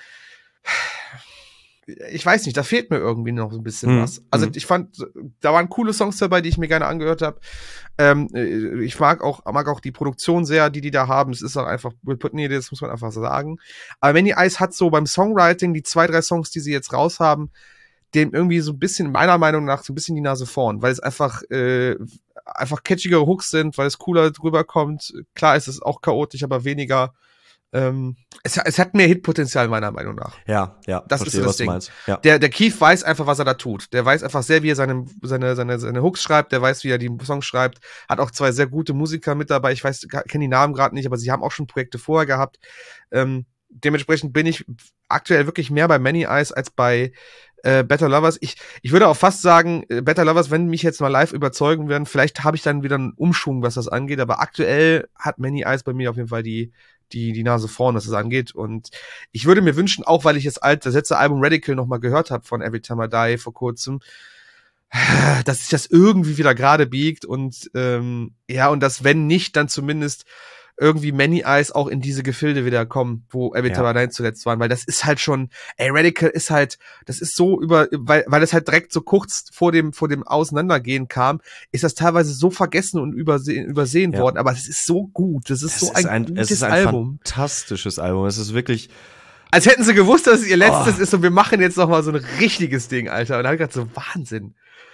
ich weiß nicht, da fehlt mir irgendwie noch so ein bisschen was. Also ich fand, da waren coole Songs dabei, die ich mir gerne angehört habe. Ich mag auch die Produktion sehr, die da haben. Es ist auch einfach Will Putney, das muss man einfach sagen. Aber Many Eyes hat so beim Songwriting, die 2, 3 Songs, die sie jetzt raus haben, dem irgendwie so ein bisschen, meiner Meinung nach, so ein bisschen die Nase vorn, weil es einfach catchigere Hooks sind, weil es cooler drüber kommt. Klar ist es auch chaotisch, aber weniger. Es hat mehr Hitpotenzial, meiner Meinung nach. Ja, das verstehe, ist das Ding. Ja. Der Keith weiß einfach, was er da tut. Der weiß einfach sehr, wie er seine Hooks schreibt, der weiß, wie er die Songs schreibt, hat auch 2 sehr gute Musiker mit dabei. Ich kenne die Namen gerade nicht, aber sie haben auch schon Projekte vorher gehabt. Dementsprechend bin ich aktuell wirklich mehr bei Many Eyes als bei Better Lovers. Ich würde auch fast sagen, Better Lovers, wenn mich jetzt mal live überzeugen werden, vielleicht habe ich dann wieder einen Umschwung, was das angeht, aber aktuell hat Many Eyes bei mir auf jeden Fall die Nase vorn, was das angeht. Und ich würde mir wünschen, auch weil ich das letzte Album Radical nochmal gehört habe von Every Time I Die vor kurzem, dass sich das irgendwie wieder gerade biegt und und dass, wenn nicht, dann zumindest irgendwie Many Eyes auch in diese Gefilde wieder kommen, wo Every Time I Die zuletzt waren, weil das ist halt schon, Radical ist halt, das ist so weil das halt direkt so kurz vor dem Auseinandergehen kam, ist das teilweise so vergessen und übersehen worden, aber es ist so gut, das ist gutes Album. Es ist ein fantastisches Album, es ist wirklich, als hätten sie gewusst, dass es ihr letztes ist und wir machen jetzt noch mal so ein richtiges Ding, Alter, und dann hab ich gedacht so, Wahnsinn.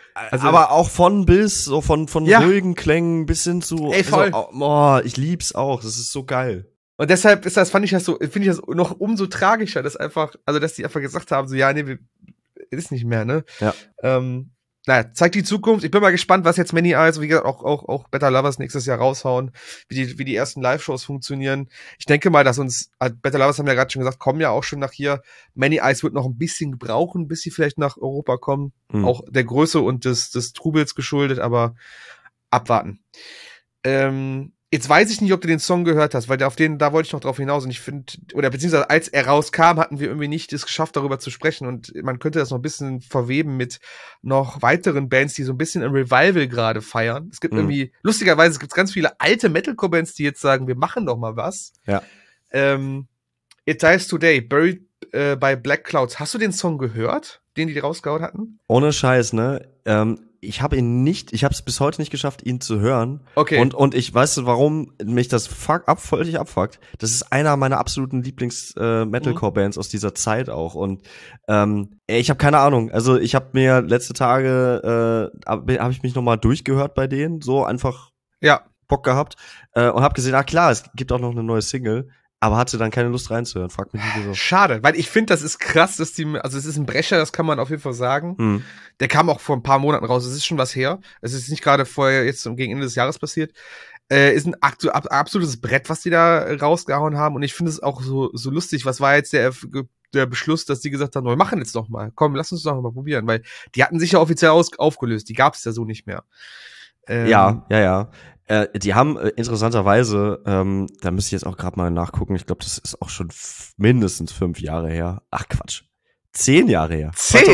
Also, aber auch von bis, so von Ja. ruhigen Klängen bis hin zu, Ey, voll. ich lieb's auch, das ist so geil. Und deshalb finde ich das noch umso tragischer, dass die einfach gesagt haben, so, ja, nee, ist nicht mehr, ne? Ja. Naja, zeigt die Zukunft. Ich bin mal gespannt, was jetzt Many Eyes, wie gesagt, auch Better Lovers nächstes Jahr raushauen, wie die ersten Live-Shows funktionieren. Ich denke mal, dass Better Lovers haben ja gerade schon gesagt, kommen ja auch schon nach hier. Many Eyes wird noch ein bisschen brauchen, bis sie vielleicht nach Europa kommen. Auch der Größe und des Trubels geschuldet, aber abwarten. Jetzt weiß ich nicht, ob du den Song gehört hast, weil da wollte ich noch drauf hinaus und ich finde, oder beziehungsweise als er rauskam, hatten wir irgendwie nicht es geschafft, darüber zu sprechen und man könnte das noch ein bisschen verweben mit noch weiteren Bands, die so ein bisschen ein Revival gerade feiern. Es gibt irgendwie, lustigerweise, es gibt ganz viele alte Metalcore-Bands, die jetzt sagen, wir machen doch mal was. Ja. It Dies Today, Buried by Black Clouds. Hast du den Song gehört, den die rausgehauen hatten? Ohne Scheiß, ne? Ich habe es bis heute nicht geschafft, ihn zu hören. Okay. Und ich weiß, warum mich das völlig abfuckt. Das ist einer meiner absoluten Lieblings-Metalcore-Bands aus dieser Zeit auch. Und ich habe keine Ahnung. Also ich habe mir letzte Tage, habe ich mich nochmal durchgehört bei denen. So einfach Bock gehabt. Und habe gesehen, klar, es gibt auch noch eine neue Single. Aber hatte dann keine Lust reinzuhören. Frag mich nicht wieso. Schade, weil ich finde, das ist krass, dass also es ist ein Brecher, das kann man auf jeden Fall sagen. Der kam auch vor ein paar Monaten raus, es ist schon was her. Es ist nicht gerade vorher jetzt gegen Ende des Jahres passiert. Ist ein absolutes Brett, was die da rausgehauen haben. Und ich finde es auch so lustig. Was war jetzt der Beschluss, dass die gesagt haben, wir machen jetzt noch mal. Komm, lass uns doch mal probieren. Weil die hatten sich ja offiziell aufgelöst. Die gab es ja so nicht mehr. Ja. Die haben interessanterweise, da müsste ich jetzt auch gerade mal nachgucken, ich glaube, das ist auch schon mindestens 5 Jahre her. Ach Quatsch. 10 Jahre her.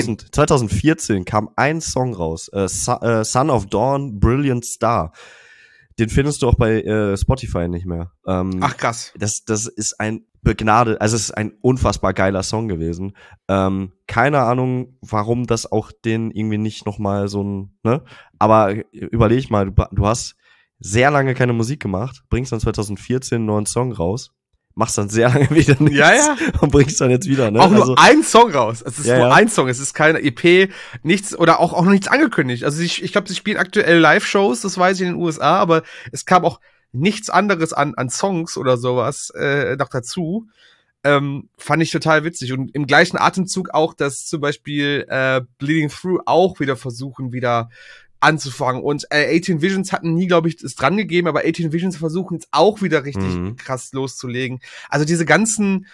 2014 kam ein Song raus. Son of Dawn, Brilliant Star. Den findest du auch bei Spotify nicht mehr. Ach krass. Das ist ein es ist ein unfassbar geiler Song gewesen. Keine Ahnung, warum das auch den irgendwie nicht nochmal so ein, ne? Aber überleg mal, du hast sehr lange keine Musik gemacht, bringst dann 2014 einen neuen Song raus, machst dann sehr lange wieder nichts und bringst dann jetzt wieder, ne? Auch nur ein Song raus. Es ist nur ein Song, es ist keine EP, nichts oder auch noch nichts angekündigt. Also ich glaube, sie spielen aktuell Live-Shows, das weiß ich in den USA, aber es kam auch nichts anderes an Songs oder sowas noch dazu. Fand ich total witzig. Und im gleichen Atemzug auch, dass zum Beispiel Bleeding Through auch wieder versuchen, wieder anzufangen. Und 18 Visions hatten nie, glaube ich, es dran gegeben, aber 18 Visions versuchen jetzt auch wieder richtig krass loszulegen. Also diese ganzen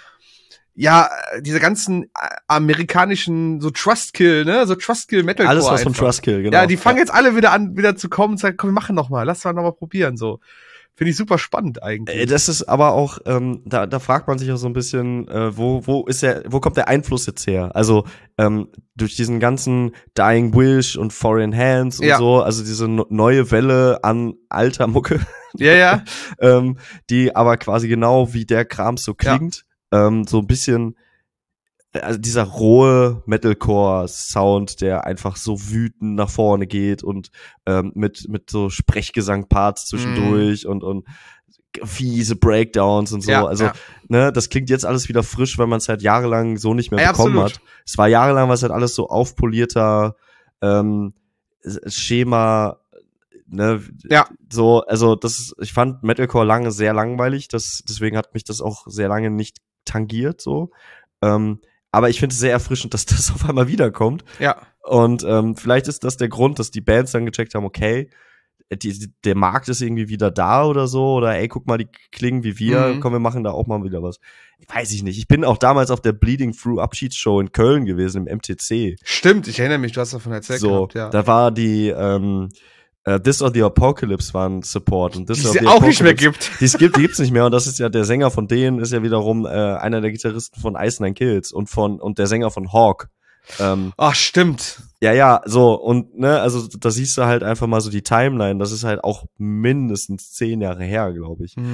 amerikanischen so Trustkill, ne? So Trustkill Metalcore. Alles was von Trustkill, genau. Ja, die fangen jetzt alle wieder an, wieder zu kommen und sagen, komm, wir machen noch mal, lass mal noch mal probieren, so. Finde ich super spannend eigentlich. Das ist aber auch, da fragt man sich auch so ein bisschen, wo kommt der Einfluss jetzt her? Also durch diesen ganzen Dying Wish und Foreign Hands und so, also diese neue Welle an alter Mucke. Ja. Die aber quasi genau wie der Kram so klingt, so ein bisschen, also dieser rohe Metalcore-Sound, der einfach so wütend nach vorne geht und mit so Sprechgesang-Parts zwischendurch und fiese Breakdowns und so. Ne, das klingt jetzt alles wieder frisch, weil man es halt jahrelang so nicht mehr bekommen hat. Es war jahrelang, was halt alles so aufpolierter Schema, ne, so, also ich fand Metalcore lange sehr langweilig, deswegen hat mich das auch sehr lange nicht tangiert, so. Aber ich finde es sehr erfrischend, dass das auf einmal wiederkommt. Ja. Und vielleicht ist das der Grund, dass die Bands dann gecheckt haben, okay, der Markt ist irgendwie wieder da oder so. Oder ey, guck mal, die klingen wie wir. Komm, wir machen da auch mal wieder was. Weiß ich nicht. Ich bin auch damals auf der Bleeding Through Abschiedsshow in Köln gewesen, im MTC. Stimmt, ich erinnere mich, du hast davon erzählt gehabt, ja. Da war die This or the Apocalypse war ein Support. Und die es ja auch nicht mehr gibt. Die gibt's nicht mehr. Und das ist ja, der Sänger von denen ist ja wiederum einer der Gitarristen von Ice Nine Kills und der Sänger von Hawk. Ach, stimmt. Ja, so. Und, ne, also da siehst du halt einfach mal so die Timeline. Das ist halt auch mindestens 10 Jahre her, glaube ich.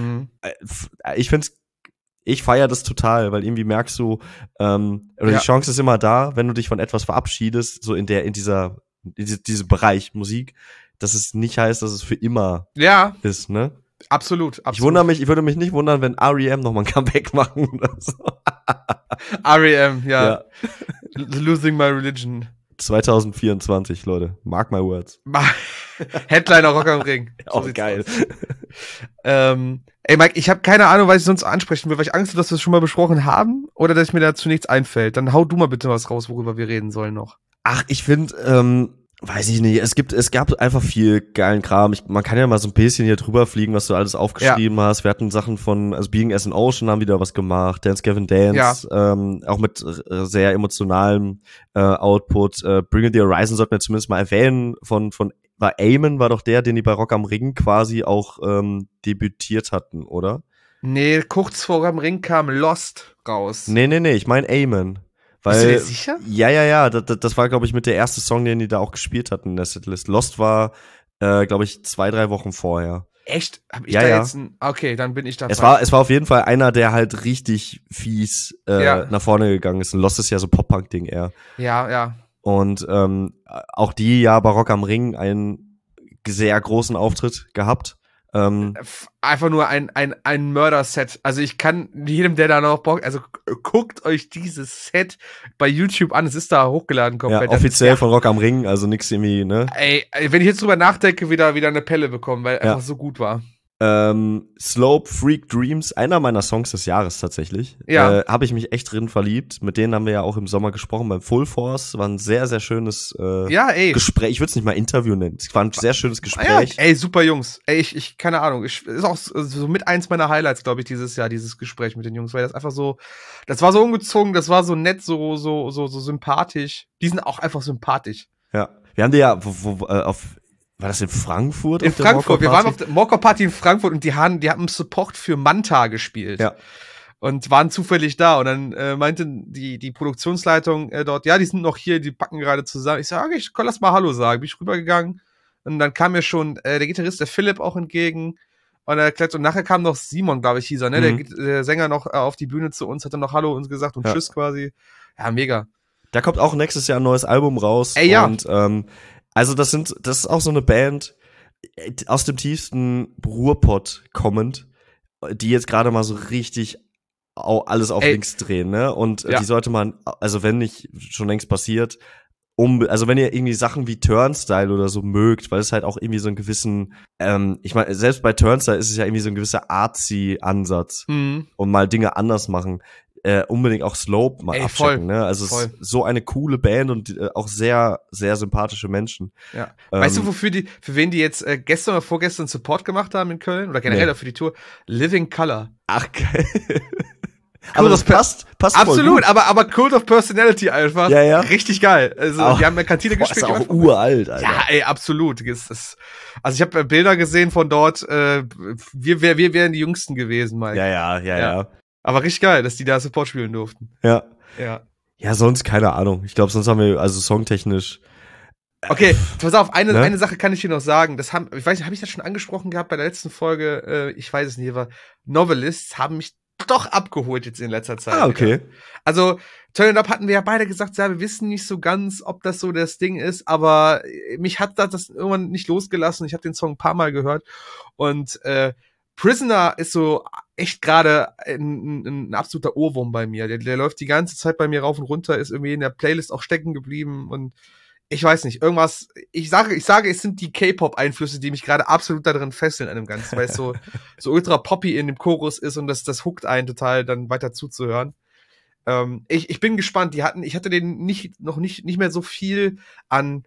Ich feiere das total, weil irgendwie merkst du, die Chance ist immer da, wenn du dich von etwas verabschiedest, so in diesem Bereich Musik, dass es nicht heißt, dass es für immer ist, ne? Absolut. Ich würde mich nicht wundern, wenn R.E.M. nochmal ein Comeback machen oder so. R.E.M., ja. Losing My Religion. 2024, Leute. Mark my words. Headliner Rock am Ring. So geil. Ey, Mike, ich habe keine Ahnung, was ich sonst ansprechen will, weil ich Angst habe, dass wir es schon mal besprochen haben oder dass mir dazu nichts einfällt. Dann hau du mal bitte was raus, worüber wir reden sollen noch. Ach, ich finde, weiß ich nicht, es gab einfach viel geilen Kram. Man kann ja mal so ein bisschen hier drüber fliegen, was du alles aufgeschrieben hast. Wir hatten Sachen von, also Being as an Ocean haben wieder was gemacht, Dance Gavin Dance, auch mit sehr emotionalem Output. Bring It the Horizon sollten wir zumindest mal erwähnen, war Eamon, war doch der, den die bei Rock am Ring quasi auch debütiert hatten, oder? Nee, kurz vor Rock am Ring kam Lost raus. Nee, ich meine Eamon. Bist du dir sicher? Ja, das war, glaube ich, mit der erste Song, den die da auch gespielt hatten in der Setlist. Lost war, glaube ich, 2-3 Wochen vorher. Echt? Hab ich Ja, da ja. jetzt okay, dann bin ich da. Es war auf jeden Fall einer, der halt richtig fies nach vorne gegangen ist. Und Lost ist ja so Pop-Punk-Ding eher. Ja. Und auch die ja bei Rock am Ring einen sehr großen Auftritt gehabt. Einfach nur ein Mörder-Set. Also ich kann jedem, der da noch Bock, also guckt euch dieses Set bei YouTube an. Es ist da hochgeladen komplett. Ja, offiziell von Rock am Ring, also nix irgendwie, ne? Ey, wenn ich jetzt drüber nachdenke, wieder eine Pelle bekommen, weil einfach so gut war. Slope, Freak Dreams, einer meiner Songs des Jahres tatsächlich. Ja. Habe ich mich echt drin verliebt. Mit denen haben wir ja auch im Sommer gesprochen beim Full Force. War ein sehr, sehr schönes Gespräch. Ich würde es nicht mal Interview nennen. Es war ein sehr schönes Gespräch. Ja, ey, super Jungs. Ey, ich keine Ahnung. Ist auch so mit eins meiner Highlights, glaube ich, dieses Jahr, dieses Gespräch mit den Jungs, weil das einfach so, das war so ungezogen, das war so nett, so sympathisch. Die sind auch einfach sympathisch. Ja. Wir haben die ja war das in Frankfurt? In Frankfurt. Wir waren auf der Morcor-Party in Frankfurt und die haben Support für Manta gespielt. Ja. Und waren zufällig da. Und dann meinte die Produktionsleitung dort, ja, die sind noch hier, die packen gerade zusammen. Ich sag, okay, lass mal Hallo sagen. Bin ich rübergegangen. Und dann kam mir schon der Gitarrist, der Philipp, auch entgegen. Und nachher kam noch Simon, glaube ich, hieß er, ne? Der Sänger noch auf die Bühne zu uns, hat dann noch Hallo uns gesagt und Tschüss quasi. Ja, mega. Da kommt auch nächstes Jahr ein neues Album raus. Ey, ja. Und also das ist auch so eine Band aus dem tiefsten Ruhrpott kommend, die jetzt gerade mal so richtig alles auf links drehen, ne? Und die sollte man, also wenn nicht schon längst passiert, also wenn ihr irgendwie Sachen wie Turnstile oder so mögt, weil es halt auch irgendwie so einen gewissen, ich meine, selbst bei Turnstile ist es ja irgendwie so ein gewisser artsy-Ansatz und mal Dinge anders machen. Unbedingt auch Slope mal abchecken, ne? Also es ist so eine coole Band und auch sehr, sehr sympathische Menschen. Ja. Weißt du, für wen die jetzt gestern oder vorgestern Support gemacht haben in Köln? Oder generell für die Tour? Living Color. Ach, geil. Aber das passt absolut, aber Cult of Personality einfach. Ja. Richtig geil. Also, die haben in der Kantine gespielt. Ist auch uralt, Alter. Ja, ey, absolut. Also, ich habe Bilder gesehen von dort. Wir wären die Jüngsten gewesen, Mike. Ja. Aber richtig geil, dass die da Support spielen durften. Ja. Ja, sonst keine Ahnung. Ich glaube, sonst haben wir, also songtechnisch. Okay, pass auf, eine Sache kann ich dir noch sagen. Ich weiß nicht, habe ich das schon angesprochen gehabt bei der letzten Folge? Ich weiß es nicht, aber Novelists haben mich doch abgeholt jetzt in letzter Zeit. Ah, okay. Wieder. Also, Turn It Up hatten wir ja beide gesagt, ja, wir wissen nicht so ganz, ob das so das Ding ist, aber mich hat das irgendwann nicht losgelassen. Ich habe den Song ein paar Mal gehört und Prisoner ist so echt gerade ein absoluter Ohrwurm bei mir. Der läuft die ganze Zeit bei mir rauf und runter, ist irgendwie in der Playlist auch stecken geblieben und ich weiß nicht, irgendwas, ich sage, es sind die K-Pop-Einflüsse, die mich gerade absolut da drin fesseln an dem Ganzen, weil es so ultra poppy in dem Chorus ist und das hookt einen total, dann weiter zuzuhören. Ich bin gespannt, ich hatte den noch nicht mehr so viel an,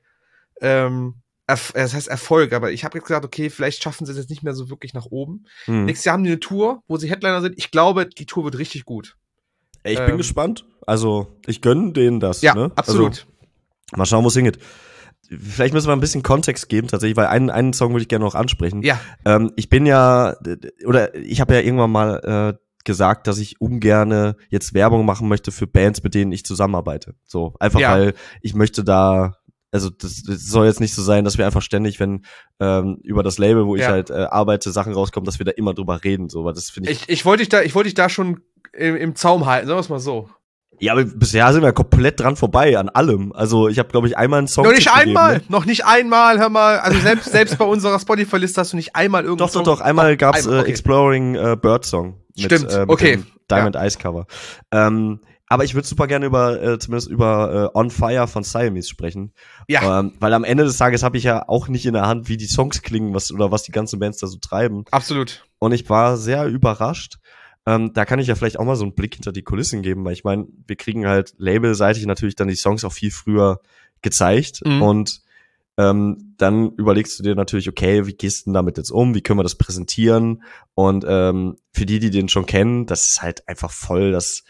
das heißt Erfolg, aber ich habe jetzt gesagt, okay, vielleicht schaffen sie es jetzt nicht mehr so wirklich nach oben. Nächstes Jahr haben die eine Tour, wo sie Headliner sind. Ich glaube, die Tour wird richtig gut. Ich bin gespannt. Also, ich gönne denen das. Ja, ne? absolut. Also, mal schauen, wo es hingeht. Vielleicht müssen wir ein bisschen Kontext geben, tatsächlich, weil einen Song würde ich gerne noch ansprechen. Ja. Ich habe ja irgendwann mal gesagt, dass ich ungerne jetzt Werbung machen möchte für Bands, mit denen ich zusammenarbeite. So, einfach weil ich möchte da, also das soll jetzt nicht so sein, dass wir einfach ständig, wenn über das Label, wo ich halt arbeite, Sachen rauskommen, dass wir da immer drüber reden. So, weil das finde ich. Ich wollte dich da schon im Zaum halten, sagen wir es mal so. Ja, aber bisher sind wir komplett dran vorbei an allem. Also ich habe, glaube ich, einmal einen Song noch nicht einmal, hör mal. Also selbst bei unserer Spotify-Liste hast du nicht einmal irgendwas. Doch, einmal gab's Exploring Bird Song. Stimmt, mit dem Diamond Ice Cover. Aber ich würde super gerne zumindest über On Fire von Siamese sprechen. Ja. Weil am Ende des Tages habe ich ja auch nicht in der Hand, wie die Songs klingen, was die ganzen Bands da so treiben. Absolut. Und ich war sehr überrascht. Da kann ich ja vielleicht auch mal so einen Blick hinter die Kulissen geben, weil ich meine, wir kriegen halt labelseitig natürlich dann die Songs auch viel früher gezeigt. Und dann überlegst du dir natürlich, okay, wie gehst du denn damit jetzt um? Wie können wir das präsentieren? Und für die den schon kennen, das ist halt einfach voll das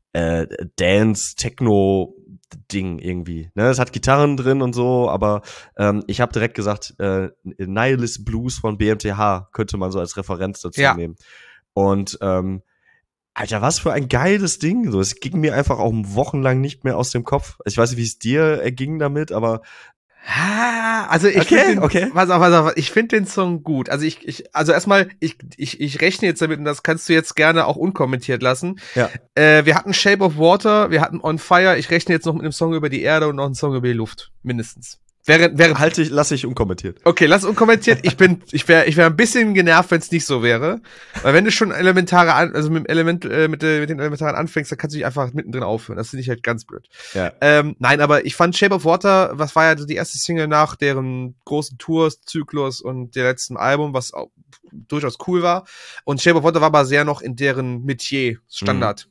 Dance-Techno-Ding irgendwie. Ne? Es hat Gitarren drin und so, aber ich habe direkt gesagt, Nihilist Blues von BMTH könnte man so als Referenz dazu nehmen. Und Alter, was für ein geiles Ding. So, es ging mir einfach auch wochenlang nicht mehr aus dem Kopf. Ich weiß nicht, wie es dir erging damit, aber also ich finde den Song gut. Also also erstmal, ich rechne jetzt damit, und das kannst du jetzt gerne auch unkommentiert lassen. Ja. Wir hatten Shape of Water, wir hatten On Fire, ich rechne jetzt noch mit einem Song über die Erde und noch einen Song über die Luft, mindestens. Lasse ich unkommentiert. Okay, lass unkommentiert. Ich wäre ein bisschen genervt, wenn es nicht so wäre. Weil wenn du schon mit den Elementaren anfängst, dann kannst du dich einfach mittendrin aufhören. Das finde ich halt ganz blöd. Ja. Nein, aber ich fand Shape of Water, was war ja die erste Single nach deren großen Tours-Zyklus und der letzten Album, was auch durchaus cool war. Und Shape of Water war aber sehr noch in deren Metier, Standard.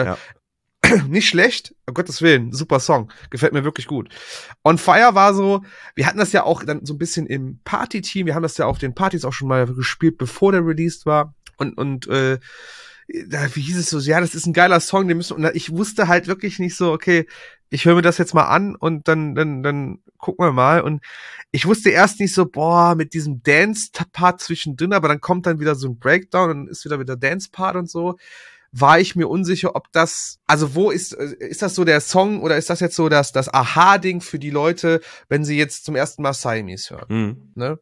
Nicht schlecht, um Gottes Willen, super Song, gefällt mir wirklich gut. On Fire war so, wir hatten das ja auch dann so ein bisschen im Party-Team, wir haben das ja auf den Partys auch schon mal gespielt, bevor der released war und wie hieß es so, ja, das ist ein geiler Song, und ich wusste halt wirklich nicht so, okay, ich höre mir das jetzt mal an und dann gucken wir mal, und ich wusste erst nicht so, mit diesem Dance-Part zwischendrin, aber dann kommt dann wieder so ein Breakdown und ist wieder Dance-Part und so. War ich mir unsicher, ob das, also wo ist das so der Song oder ist das jetzt so das Aha-Ding für die Leute, wenn sie jetzt zum ersten Mal Siamese hören, ne?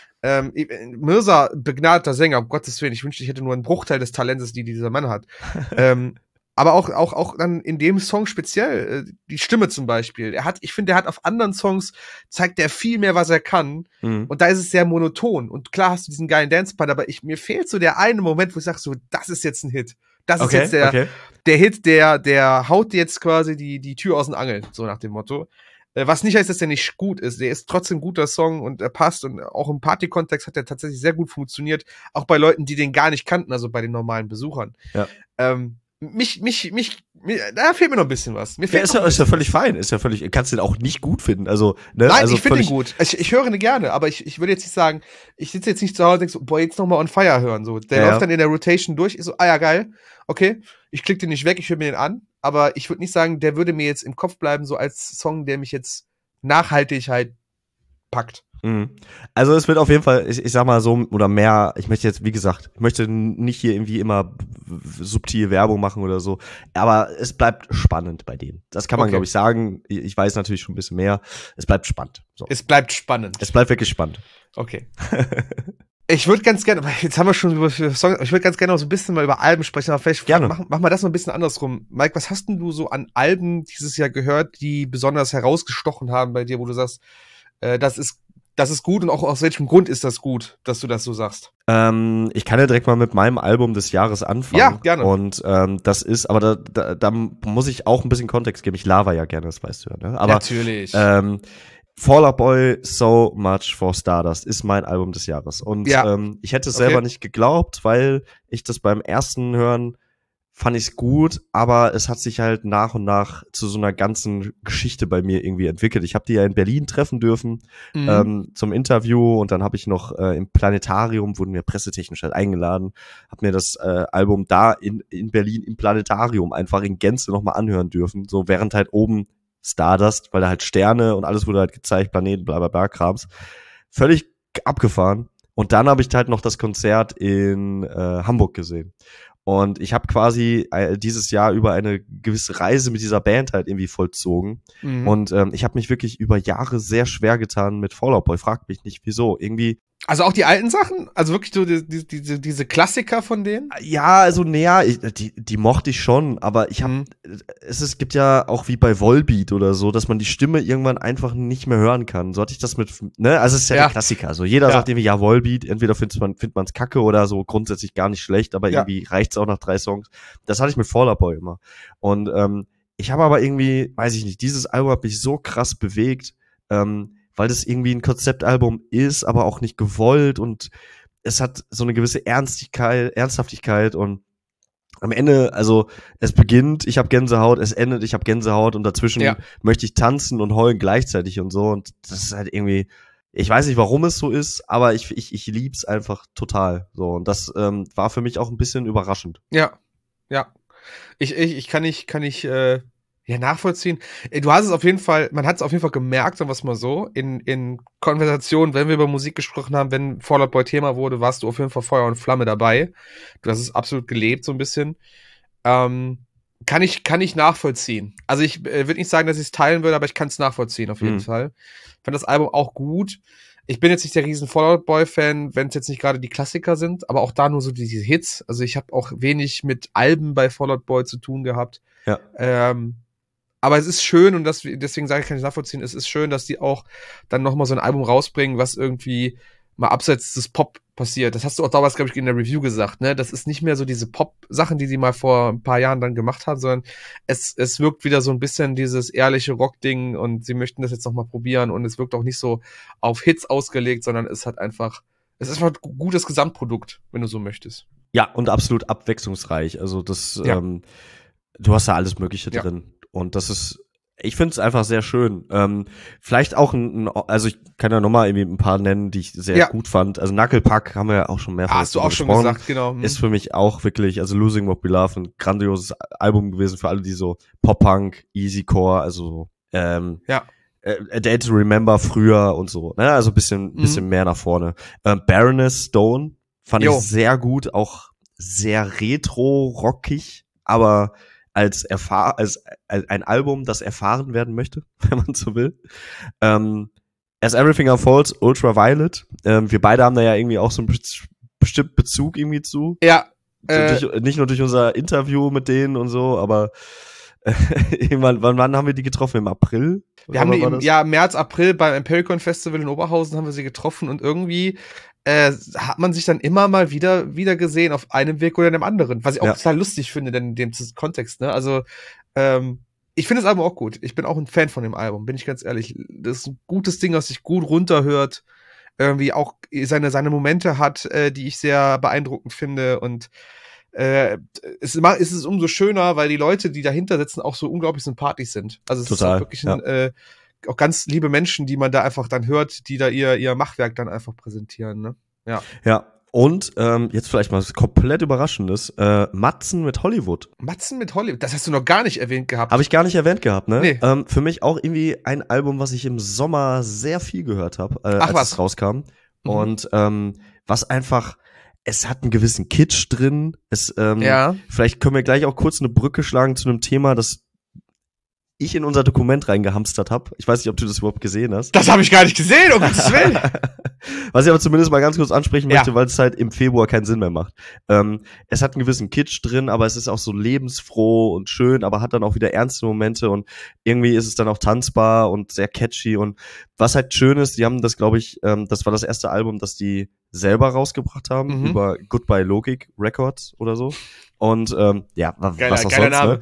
Mirza, begnadeter Sänger, um Gottes Willen, ich wünschte, ich hätte nur einen Bruchteil des Talentes, die dieser Mann hat. Aber auch dann in dem Song speziell, die Stimme zum Beispiel. Ich finde, der hat auf anderen Songs, zeigt der viel mehr, was er kann. Und da ist es sehr monoton. Und klar hast du diesen geilen Dance-Part, aber mir fehlt so der eine Moment, wo ich sage so, das ist jetzt ein Hit. Das ist jetzt der Hit, der haut jetzt quasi die Tür aus den Angeln, so nach dem Motto. Was nicht heißt, dass der nicht gut ist. Der ist trotzdem ein guter Song und er passt, und auch im Party-Kontext hat er tatsächlich sehr gut funktioniert. Auch bei Leuten, die den gar nicht kannten, also bei den normalen Besuchern. Ja. Da fehlt mir noch ein bisschen was. Ist ja völlig fein. Kannst du den auch nicht gut finden. Also, ne? Nein, also ich finde ihn gut. Ich höre ihn gerne, aber ich würde jetzt nicht sagen, ich sitze jetzt nicht zu Hause und denke so, jetzt nochmal On Fire hören. So. Der läuft dann in der Rotation durch, ist so, ja, geil, okay, ich klicke den nicht weg, ich höre mir den an, aber ich würde nicht sagen, der würde mir jetzt im Kopf bleiben, so als Song, der mich jetzt nachhaltig halt packt. Also es wird auf jeden Fall, ich sag mal so, oder mehr, ich möchte nicht hier irgendwie immer subtil Werbung machen oder so, aber es bleibt spannend bei denen. Das kann man, glaube ich, sagen. Ich weiß natürlich schon ein bisschen mehr. Es bleibt spannend. So. Es bleibt spannend. Es bleibt wirklich spannend. Okay. Ich würde ganz gerne, jetzt haben wir schon über Songs, ich würde ganz gerne noch so ein bisschen mal über Alben sprechen, aber vielleicht mach mal das noch ein bisschen andersrum. Mike, was hast denn du so an Alben dieses Jahr gehört, die besonders herausgestochen haben bei dir, wo du sagst, das ist gut, und auch aus welchem Grund ist das gut, dass du das so sagst? Ich kann ja direkt mal mit meinem Album des Jahres anfangen. Ja, gerne. Und das ist, aber da muss ich auch ein bisschen Kontext geben. Ich laber ja gerne, das weißt du ja, ne? Aber, natürlich. Fall Out Boy, So Much for Stardust ist mein Album des Jahres. Und ich hätte es selber nicht geglaubt, weil ich das beim ersten Hören fand ich es gut, aber es hat sich halt nach und nach zu so einer ganzen Geschichte bei mir irgendwie entwickelt. Ich habe die ja in Berlin treffen dürfen zum Interview, und dann habe ich noch im Planetarium, wurden wir pressetechnisch halt eingeladen, habe mir das Album da in Berlin im Planetarium einfach in Gänze nochmal anhören dürfen, so während halt oben Stardust, weil da halt Sterne und alles wurde halt gezeigt, Planeten, bla bla bla Krams. Völlig abgefahren. Und dann habe ich halt noch das Konzert in Hamburg gesehen. Und ich habe quasi dieses Jahr über eine gewisse Reise mit dieser Band halt irgendwie vollzogen. Und ich habe mich wirklich über Jahre sehr schwer getan mit Fall Out Boy. Fragt mich nicht, wieso. Irgendwie, Also auch die alten Sachen? Also wirklich so diese Klassiker von denen? Ja, also näher, die mochte ich schon, aber es gibt ja auch wie bei Volbeat oder so, dass man die Stimme irgendwann einfach nicht mehr hören kann. So hatte ich das ne? Also es ist ja der Klassiker. So jeder sagt irgendwie, ja, Volbeat, entweder findet man's kacke oder so grundsätzlich gar nicht schlecht, aber irgendwie reicht's auch nach 3 Songs. Das hatte ich mit Fall Out Boy immer. Und ich habe aber irgendwie, weiß ich nicht, dieses Album hat mich so krass bewegt, weil das irgendwie ein Konzeptalbum ist, aber auch nicht gewollt und es hat so eine gewisse Ernsthaftigkeit und am Ende, also es beginnt, ich habe Gänsehaut, es endet, ich habe Gänsehaut und dazwischen möchte ich tanzen und heulen gleichzeitig und so und das ist halt irgendwie, ich weiß nicht, warum es so ist, aber ich lieb's einfach total so und das war für mich auch ein bisschen überraschend. Ja. Ich kann nicht nachvollziehen. Du hast es auf jeden Fall, man hat es auf jeden Fall gemerkt, sagen wir es mal so, in Konversationen, wenn wir über Musik gesprochen haben, wenn Fall Out Boy Thema wurde, warst du auf jeden Fall Feuer und Flamme dabei. Du hast es absolut gelebt, so ein bisschen. Kann ich nachvollziehen. Also ich würde nicht sagen, dass ich es teilen würde, aber ich kann es nachvollziehen, auf jeden Fall. Ich fand das Album auch gut. Ich bin jetzt nicht der riesen Fall Out Boy Fan, wenn es jetzt nicht gerade die Klassiker sind, aber auch da nur so diese Hits. Also ich habe auch wenig mit Alben bei Fall Out Boy zu tun gehabt. Ja. Aber es ist schön und deswegen sage ich, kann ich nachvollziehen, es ist schön, dass die auch dann nochmal so ein Album rausbringen, was irgendwie mal abseits des Pop passiert. Das hast du auch damals, glaube ich, in der Review gesagt, ne? Das ist nicht mehr so diese Pop-Sachen, die mal vor ein paar Jahren dann gemacht haben, sondern es wirkt wieder so ein bisschen dieses ehrliche Rock-Ding und sie möchten das jetzt nochmal probieren und es wirkt auch nicht so auf Hits ausgelegt, sondern es ist einfach ein gutes Gesamtprodukt, wenn du so möchtest. Ja, und absolut abwechslungsreich. Also das, du hast da alles Mögliche drin. Und das ist, ich finde es einfach sehr schön. Vielleicht auch also ich kann ja nochmal irgendwie ein paar nennen, die ich sehr gut fand. Also Knucklepuck haben wir ja auch schon mehrfach hast du auch schon gesagt, genau. Ist für mich auch wirklich, also Losing What We Love, ein grandioses Album gewesen für alle, die so Pop-Punk, Easycore, also A Day to Remember früher und so. Ne? Also bisschen mehr nach vorne. Baroness Stone fand ich sehr gut, auch sehr retro-rockig, aber als ein Album, das erfahren werden möchte, wenn man so will. As Everything Unfolds, Ultraviolet. Wir beide haben da ja irgendwie auch so einen bestimmten Bezug irgendwie zu. Ja. Nicht nur durch unser Interview mit denen und so, aber wann haben wir die getroffen? Im April? Wir haben die im März, April beim Empiricon Festival in Oberhausen haben wir sie getroffen und irgendwie hat man sich dann immer mal wieder gesehen auf einem Weg oder einem anderen, was ich auch total lustig finde, denn in dem Kontext, ne? Also ich finde das Album auch gut. Ich bin auch ein Fan von dem Album, bin ich ganz ehrlich. Das ist ein gutes Ding, was sich gut runterhört, irgendwie auch seine Momente hat, die ich sehr beeindruckend finde und es ist umso schöner, weil die Leute, die dahinter sitzen, auch so unglaublich sympathisch sind. Also es ist auch wirklich auch ganz liebe Menschen, die man da einfach dann hört, die da ihr Machwerk dann einfach präsentieren, ne? Ja. Ja, und jetzt vielleicht mal was komplett Überraschendes. Matzen mit Hollywood. Matzen mit Hollywood, das hast du noch gar nicht erwähnt gehabt. Habe ich gar nicht erwähnt gehabt, ne? Nee. Für mich auch irgendwie ein Album, was ich im Sommer sehr viel gehört habe, als es rauskam. Und was einfach, es hat einen gewissen Kitsch drin. Vielleicht können wir gleich auch kurz eine Brücke schlagen zu einem Thema, das ich in unser Dokument reingehamstert habe. Ich weiß nicht, ob du das überhaupt gesehen hast. Das habe ich gar nicht gesehen, um Gottes Willen. Was ich aber zumindest mal ganz kurz ansprechen möchte, weil es halt im Februar keinen Sinn mehr macht. Es hat einen gewissen Kitsch drin, aber es ist auch so lebensfroh und schön, aber hat dann auch wieder ernste Momente und irgendwie ist es dann auch tanzbar und sehr catchy und was halt schön ist, die haben das, glaube ich, das war das erste Album, das die selber rausgebracht haben, über Goodbye Logic Records oder so. Und was auch sonst, ne?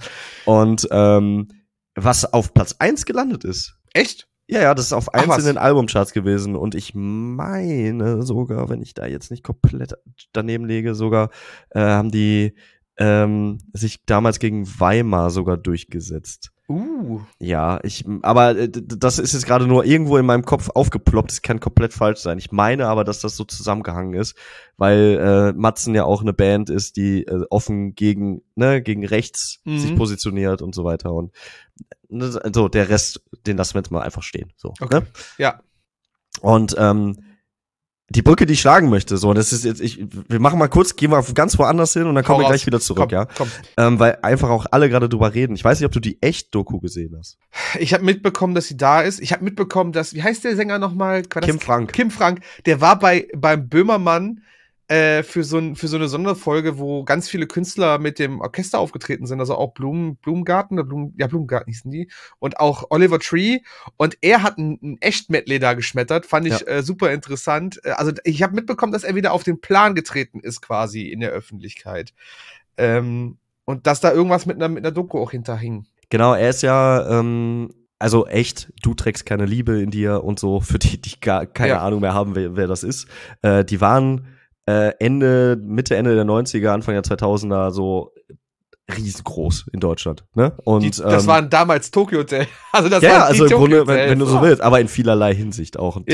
Und was auf Platz 1 gelandet ist. Echt? Ja, das ist auf 1 in den Albumcharts gewesen. Und ich meine sogar, wenn ich da jetzt nicht komplett daneben lege, sogar haben die sich damals gegen Weimar sogar durchgesetzt. Ja, aber das ist jetzt gerade nur irgendwo in meinem Kopf aufgeploppt. Das kann komplett falsch sein. Ich meine aber, dass das so zusammengehangen ist, weil Matzen ja auch eine Band ist, die offen gegen rechts sich positioniert und so weiter. Und so der Rest, den lassen wir jetzt mal einfach stehen. So, okay. Ne? Ja. Und die Brücke, die ich schlagen möchte, so, das ist jetzt, wir machen mal kurz, gehen wir ganz woanders hin und dann kommen wir gleich wieder zurück, komm. Weil einfach auch alle gerade drüber reden. Ich weiß nicht, ob du die Echt-Doku gesehen hast. Ich habe mitbekommen, dass sie da ist. Ich habe mitbekommen, dass, wie heißt der Sänger nochmal? Kim Frank. Kim Frank. Der war beim Böhmermann für so eine Sonderfolge, wo ganz viele Künstler mit dem Orchester aufgetreten sind. Also auch Blumengarten, Blumengarten hießen die. Und auch Oliver Tree. Und er hat ein Echt-Medley da geschmettert. Fand ich super interessant. Also ich habe mitbekommen, dass er wieder auf den Plan getreten ist quasi in der Öffentlichkeit. Und dass da irgendwas mit einer Doku auch hinterhing. Genau, er ist ja, also echt, du trägst keine Liebe in dir und so, für die gar keine Ahnung mehr haben, wer das ist. Die waren Ende der 90er, Anfang der 2000er so riesengroß in Deutschland, ne? Und das waren damals Tokyo Hotel. Also das ja, waren also im Grunde, Tokyo-Hotels. wenn du so willst, aber in vielerlei Hinsicht auch. Und,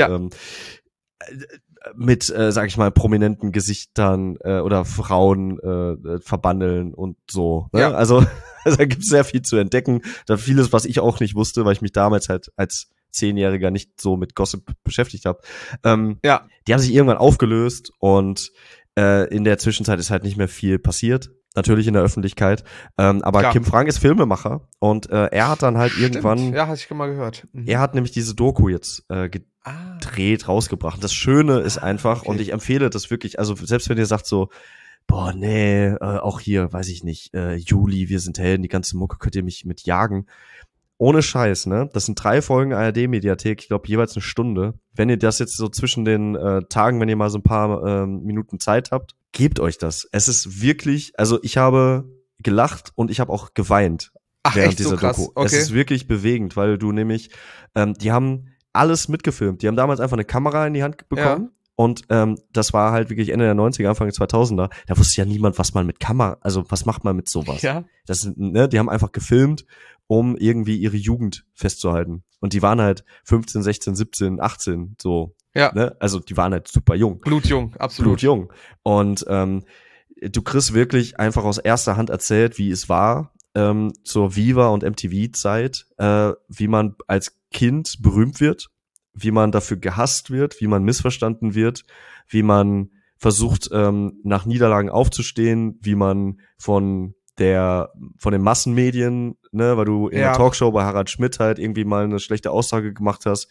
mit, sag ich mal, prominenten Gesichtern oder Frauen verbandeln und so. Ne? Ja. Also da gibt's sehr viel zu entdecken. Da vieles, was ich auch nicht wusste, weil ich mich damals halt als 10-Jähriger nicht so mit Gossip beschäftigt habe. Die haben sich irgendwann aufgelöst und in der Zwischenzeit ist halt nicht mehr viel passiert. Natürlich in der Öffentlichkeit. Aber Klar. Kim Frank ist Filmemacher und er hat dann halt irgendwann. Ja, hatte ich mal gehört. Er hat nämlich diese Doku jetzt gedreht, rausgebracht. Das Schöne ist einfach, und ich empfehle das wirklich, also selbst wenn ihr sagt so, boah, nee, auch hier, weiß ich nicht, Juli, wir sind Helden, die ganze Mucke könnt ihr mich mit jagen. Ohne Scheiß, ne? Das sind 3 Folgen ARD-Mediathek, ich glaube jeweils 1 Stunde. Wenn ihr das jetzt so zwischen den Tagen, wenn ihr mal so ein paar Minuten Zeit habt, gebt euch das. Es ist wirklich, also ich habe gelacht und ich habe auch geweint während dieser Doku. Okay. Es ist wirklich bewegend, weil du nämlich, die haben alles mitgefilmt. Die haben damals einfach eine Kamera in die Hand bekommen. Ja. Und das war halt wirklich Ende der 90er, Anfang der 2000er. Da wusste ja niemand, was man mit Kamera, also was macht man mit sowas. Ja. Die haben einfach gefilmt, um irgendwie ihre Jugend festzuhalten. Und die waren halt 15, 16, 17, 18, so. Ja. Ne? Also die waren halt super jung. Blutjung, absolut. Blutjung. Und du kriegst wirklich einfach aus erster Hand erzählt, wie es war zur Viva- und MTV-Zeit, wie man als Kind berühmt wird, wie man dafür gehasst wird, wie man missverstanden wird, wie man versucht, nach Niederlagen aufzustehen, wie man von den Massenmedien, ne, weil du in der Talkshow bei Harald Schmidt halt irgendwie mal eine schlechte Aussage gemacht hast,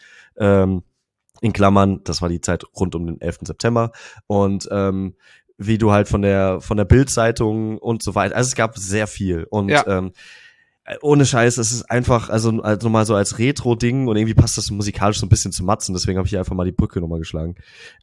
in Klammern, das war die Zeit rund um den 11. September, und wie du halt von der Bild-Zeitung und so weiter, also es gab sehr viel und ohne Scheiß, es ist einfach, also mal so als Retro-Ding, und irgendwie passt das musikalisch so ein bisschen zu Matzen, deswegen habe ich hier einfach mal die Brücke nochmal geschlagen.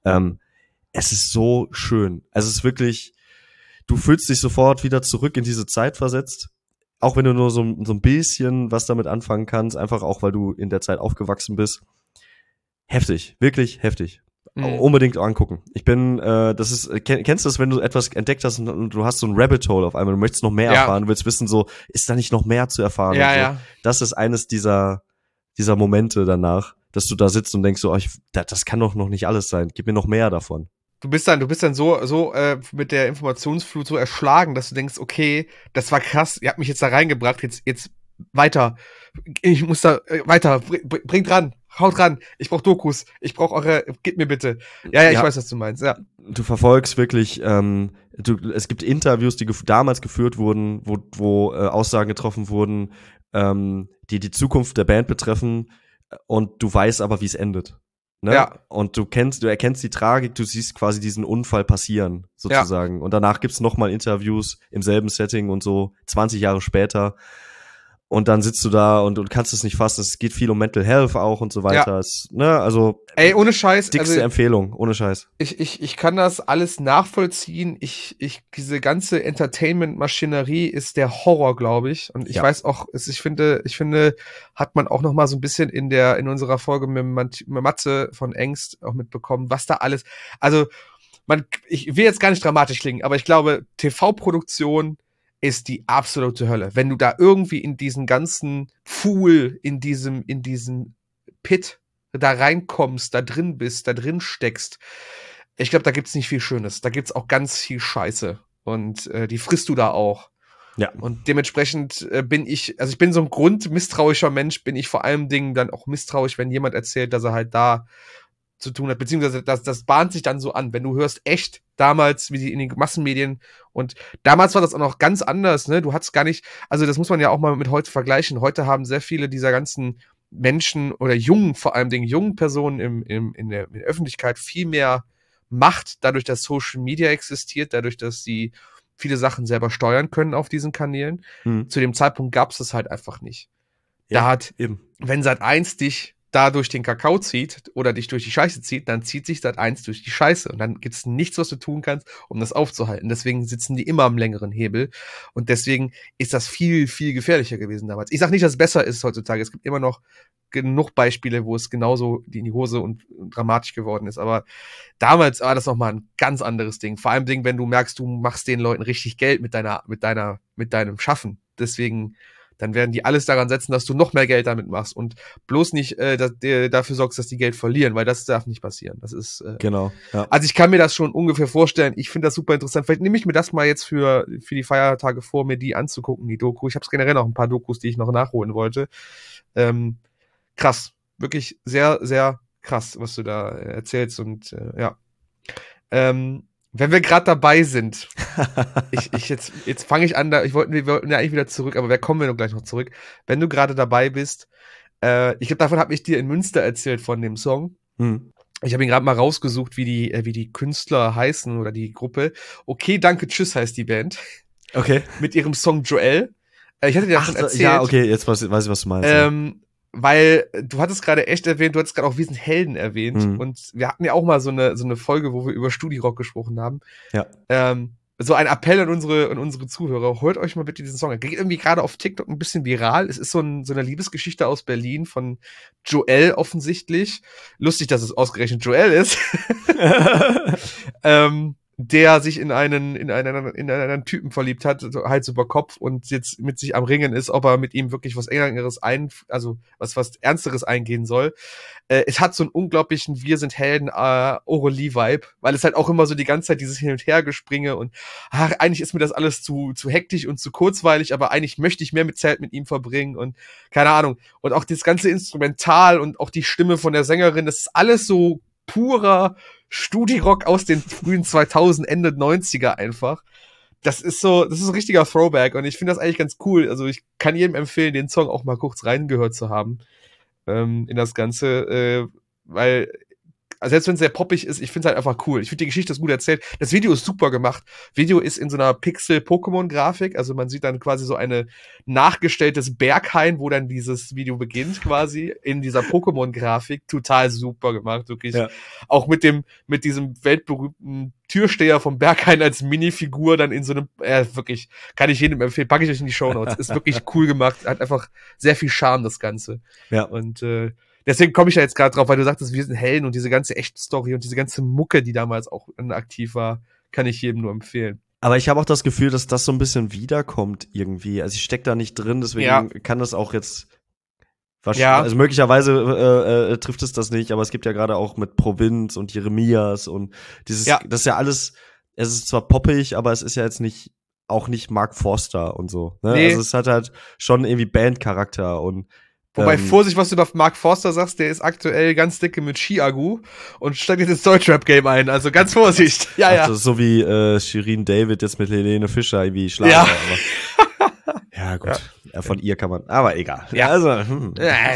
Es ist so schön. Also es ist wirklich, du fühlst dich sofort wieder zurück in diese Zeit versetzt, auch wenn du nur so ein bisschen was damit anfangen kannst, einfach auch, weil du in der Zeit aufgewachsen bist. Heftig, wirklich heftig. Unbedingt angucken. Ich bin, kennst du das, wenn du etwas entdeckt hast und du hast so ein Rabbit Hole auf einmal, du möchtest noch mehr erfahren, du willst wissen, so, ist da nicht noch mehr zu erfahren? Ja, und so. ja. Das ist eines dieser Momente danach, dass du da sitzt und denkst so, das kann doch noch nicht alles sein, gib mir noch mehr davon. Du bist dann so mit der Informationsflut so erschlagen, dass du denkst, okay, das war krass, ihr habt mich jetzt da reingebracht, jetzt weiter. Ich muss da weiter, bringt ran, haut ran, ich brauch Dokus, ich brauch gib mir bitte. Ja, ich weiß, was du meinst, ja. Du verfolgst wirklich, es gibt Interviews, die damals geführt wurden, wo Aussagen getroffen wurden, die die Zukunft der Band betreffen, und du weißt aber, wie es endet. Ne? Ja. Und du erkennst die Tragik, du siehst quasi diesen Unfall passieren, sozusagen. Ja. Und danach gibt's nochmal Interviews im selben Setting und so, 20 Jahre später. Und dann sitzt du da und kannst es nicht fassen. Es geht viel um Mental Health auch und so weiter. Ja. Also, ey, ohne Scheiß. Dickste Empfehlung, ohne Scheiß. Ich kann das alles nachvollziehen. Diese ganze Entertainment-Maschinerie ist der Horror, glaube ich. Und ich weiß auch, ich finde, hat man auch noch mal so ein bisschen in unserer Folge mit Matze von Engst auch mitbekommen, was da alles, also, ich will jetzt gar nicht dramatisch klingen, aber ich glaube, TV-Produktion ist die absolute Hölle. Wenn du da irgendwie in diesen ganzen Pool, in diesem Pit da reinkommst, da drin bist, da drin steckst, ich glaube, da gibt's nicht viel Schönes. Da gibt's auch ganz viel Scheiße. Und die frisst du da auch. Ja. Und dementsprechend ich bin so ein grundmisstrauischer Mensch, bin ich vor allem Dingen dann auch misstrauisch, wenn jemand erzählt, dass er halt da zu tun hat, beziehungsweise das bahnt sich dann so an, wenn du hörst echt damals, wie die in den Massenmedien, und damals war das auch noch ganz anders, ne, du hattest gar nicht, also das muss man ja auch mal mit heute vergleichen, heute haben sehr viele dieser ganzen Menschen oder vor allem den jungen Personen in der Öffentlichkeit viel mehr Macht, dadurch, dass Social Media existiert, dadurch, dass sie viele Sachen selber steuern können auf diesen Kanälen. Zu dem Zeitpunkt gab es das halt einfach nicht. Ja, da hat, eben. wenn Sat.1 dich da durch den Kakao zieht oder dich durch die Scheiße zieht, dann zieht sich Sat.1 durch die Scheiße und dann gibt's nichts, was du tun kannst, um das aufzuhalten. Deswegen sitzen die immer am längeren Hebel und deswegen ist das viel, viel gefährlicher gewesen damals. Ich sag nicht, dass es besser ist heutzutage. Es gibt immer noch genug Beispiele, wo es genauso in die Hose und dramatisch geworden ist, aber damals war das nochmal ein ganz anderes Ding. Vor allem, wenn du merkst, du machst den Leuten richtig Geld mit deinem Schaffen. Deswegen dann werden die alles daran setzen, dass du noch mehr Geld damit machst und bloß nicht dafür sorgst, dass die Geld verlieren, weil das darf nicht passieren. Das ist genau. Ja. Also ich kann mir das schon ungefähr vorstellen. Ich finde das super interessant. Vielleicht nehme ich mir das mal jetzt für die Feiertage vor, mir die anzugucken, die Doku. Ich habe generell noch ein paar Dokus, die ich noch nachholen wollte. Krass, wirklich sehr, sehr krass, was du da erzählst und ja. Wenn wir gerade dabei sind, jetzt fange ich an, wir wollten ja eigentlich wieder zurück, aber kommen wir noch gleich noch zurück. Wenn du gerade dabei bist, ich glaube, davon habe ich dir in Münster erzählt von dem Song. Ich habe ihn gerade mal rausgesucht, wie die Künstler heißen oder die Gruppe. Okay, danke, tschüss heißt die Band. Okay. Mit ihrem Song Joel. Ich hatte dir davon erzählt. Ja, okay, jetzt weiß ich, was du meinst. Weil du hattest gerade echt erwähnt, du hattest gerade auch Wir sind Helden erwähnt und wir hatten ja auch mal so eine Folge, wo wir über Studirock gesprochen haben. Ja. So ein Appell an unsere Zuhörer, hört euch mal bitte diesen Song. Er geht irgendwie gerade auf TikTok ein bisschen viral. Es ist so eine Liebesgeschichte aus Berlin von Joel offensichtlich. Lustig, dass es ausgerechnet Joel ist. Der sich in einen Typen verliebt hat, Hals über Kopf und jetzt mit sich am Ringen ist, ob er mit ihm wirklich was was Ernsteres eingehen soll. Es hat so einen unglaublichen Wir sind Helden Aurelie-Vibe, weil es halt auch immer so die ganze Zeit dieses Hin- und Hergespringe und eigentlich ist mir das alles zu hektisch und zu kurzweilig, aber eigentlich möchte ich mehr Zeit mit ihm verbringen und keine Ahnung. Und auch das ganze Instrumental und auch die Stimme von der Sängerin, das ist alles so purer Studirock aus den frühen 2000, Ende 90er einfach. Das ist ein richtiger Throwback und ich finde das eigentlich ganz cool. Also ich kann jedem empfehlen, den Song auch mal kurz reingehört zu haben in das Ganze, weil selbst wenn es sehr poppig ist, ich finde es halt einfach cool. Ich finde, die Geschichte ist gut erzählt. Das Video ist super gemacht. Video ist in so einer Pixel-Pokémon-Grafik. Also man sieht dann quasi so eine nachgestelltes Berghain, wo dann dieses Video beginnt quasi in dieser Pokémon-Grafik. Total super gemacht, wirklich. Ja. Auch mit diesem weltberühmten Türsteher vom Berghain als Minifigur dann in so einem, wirklich, kann ich jedem empfehlen. Packe ich euch in die Shownotes. Ist wirklich cool gemacht. Hat einfach sehr viel Charme, das Ganze. Ja. Und deswegen komme ich ja jetzt gerade drauf, weil du sagtest, wir sind Helden und diese ganze Echt-Story und diese ganze Mucke, die damals auch aktiv war, kann ich jedem nur empfehlen. Aber ich habe auch das Gefühl, dass das so ein bisschen wiederkommt irgendwie. Also ich stecke da nicht drin, deswegen kann das auch jetzt also möglicherweise trifft es das nicht, aber es gibt ja gerade auch mit Provinz und Jeremias und das ist ja alles, es ist zwar poppig, aber es ist ja jetzt auch nicht Mark Forster und so. Ne? Nee. Also es hat halt schon irgendwie Bandcharakter und wobei, Vorsicht, was du über Mark Forster sagst, der ist aktuell ganz dicke mit Chiagu und steigt jetzt ins Deutschrap-Game ein, also ganz Vorsicht. Also so wie Shirin David jetzt mit Helene Fischer irgendwie schlagen. Ja. Ja, gut. Ja, von ihr kann man, aber egal. Ja, also. Kommen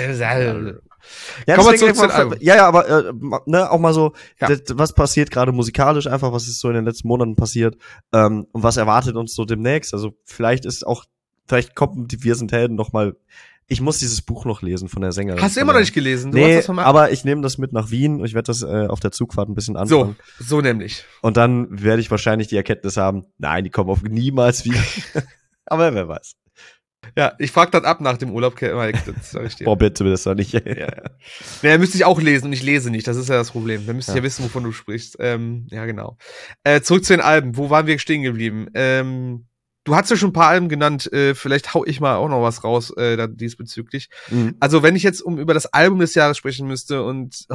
wir zurück zum Album. Ja, aber auch mal so, was passiert gerade musikalisch, einfach, was ist so in den letzten Monaten passiert und was erwartet uns so demnächst. Also vielleicht kommt die Wir sind Helden noch mal. Ich muss dieses Buch noch lesen von der Sängerin. Hast du immer noch nicht gelesen? Nee, aber ich nehme das mit nach Wien und ich werde das auf der Zugfahrt ein bisschen anfangen. So nämlich. Und dann werde ich wahrscheinlich die Erkenntnis haben, nein, die kommen auf niemals wieder. Aber wer weiß. Ja, ich frag dann ab nach dem Urlaub. Boah, bitte, das doch nicht. Ja, müsste ich auch lesen und ich lese nicht. Das ist ja das Problem. Dann müsste ich ja wissen, wovon du sprichst. Ja, genau. Zurück zu den Alben. Wo waren wir stehen geblieben? Du hast ja schon ein paar Alben genannt, vielleicht hau ich mal auch noch was raus diesbezüglich. Also wenn ich jetzt über das Album des Jahres sprechen müsste und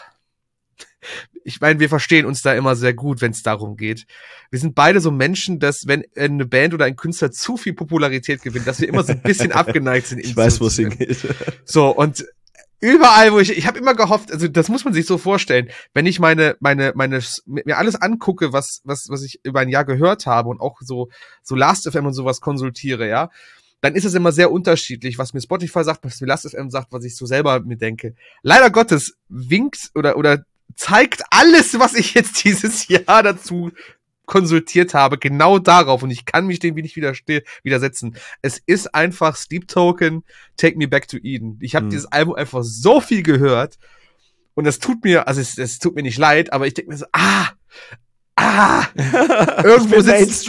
ich meine, wir verstehen uns da immer sehr gut, wenn es darum geht. Wir sind beide so Menschen, dass wenn eine Band oder ein Künstler zu viel Popularität gewinnt, dass wir immer so ein bisschen abgeneigt sind. Ich weiß, wo es hingeht. So, und Überall, wo ich habe immer gehofft, also das muss man sich so vorstellen, wenn ich mir alles angucke, was ich über ein Jahr gehört habe und auch so Last.fm und sowas konsultiere, ja, dann ist es immer sehr unterschiedlich, was mir Spotify sagt, was mir Last.fm sagt, was ich so selber mir denke. Leider Gottes winkt oder zeigt alles, was ich jetzt dieses Jahr dazu konsultiert habe, genau darauf, und ich kann mich dem nicht widersetzen. Es ist einfach Sleep Token, Take Me Back to Eden. Ich habe dieses Album einfach so viel gehört und es tut mir nicht leid, aber ich denke mir so, irgendwo sitzt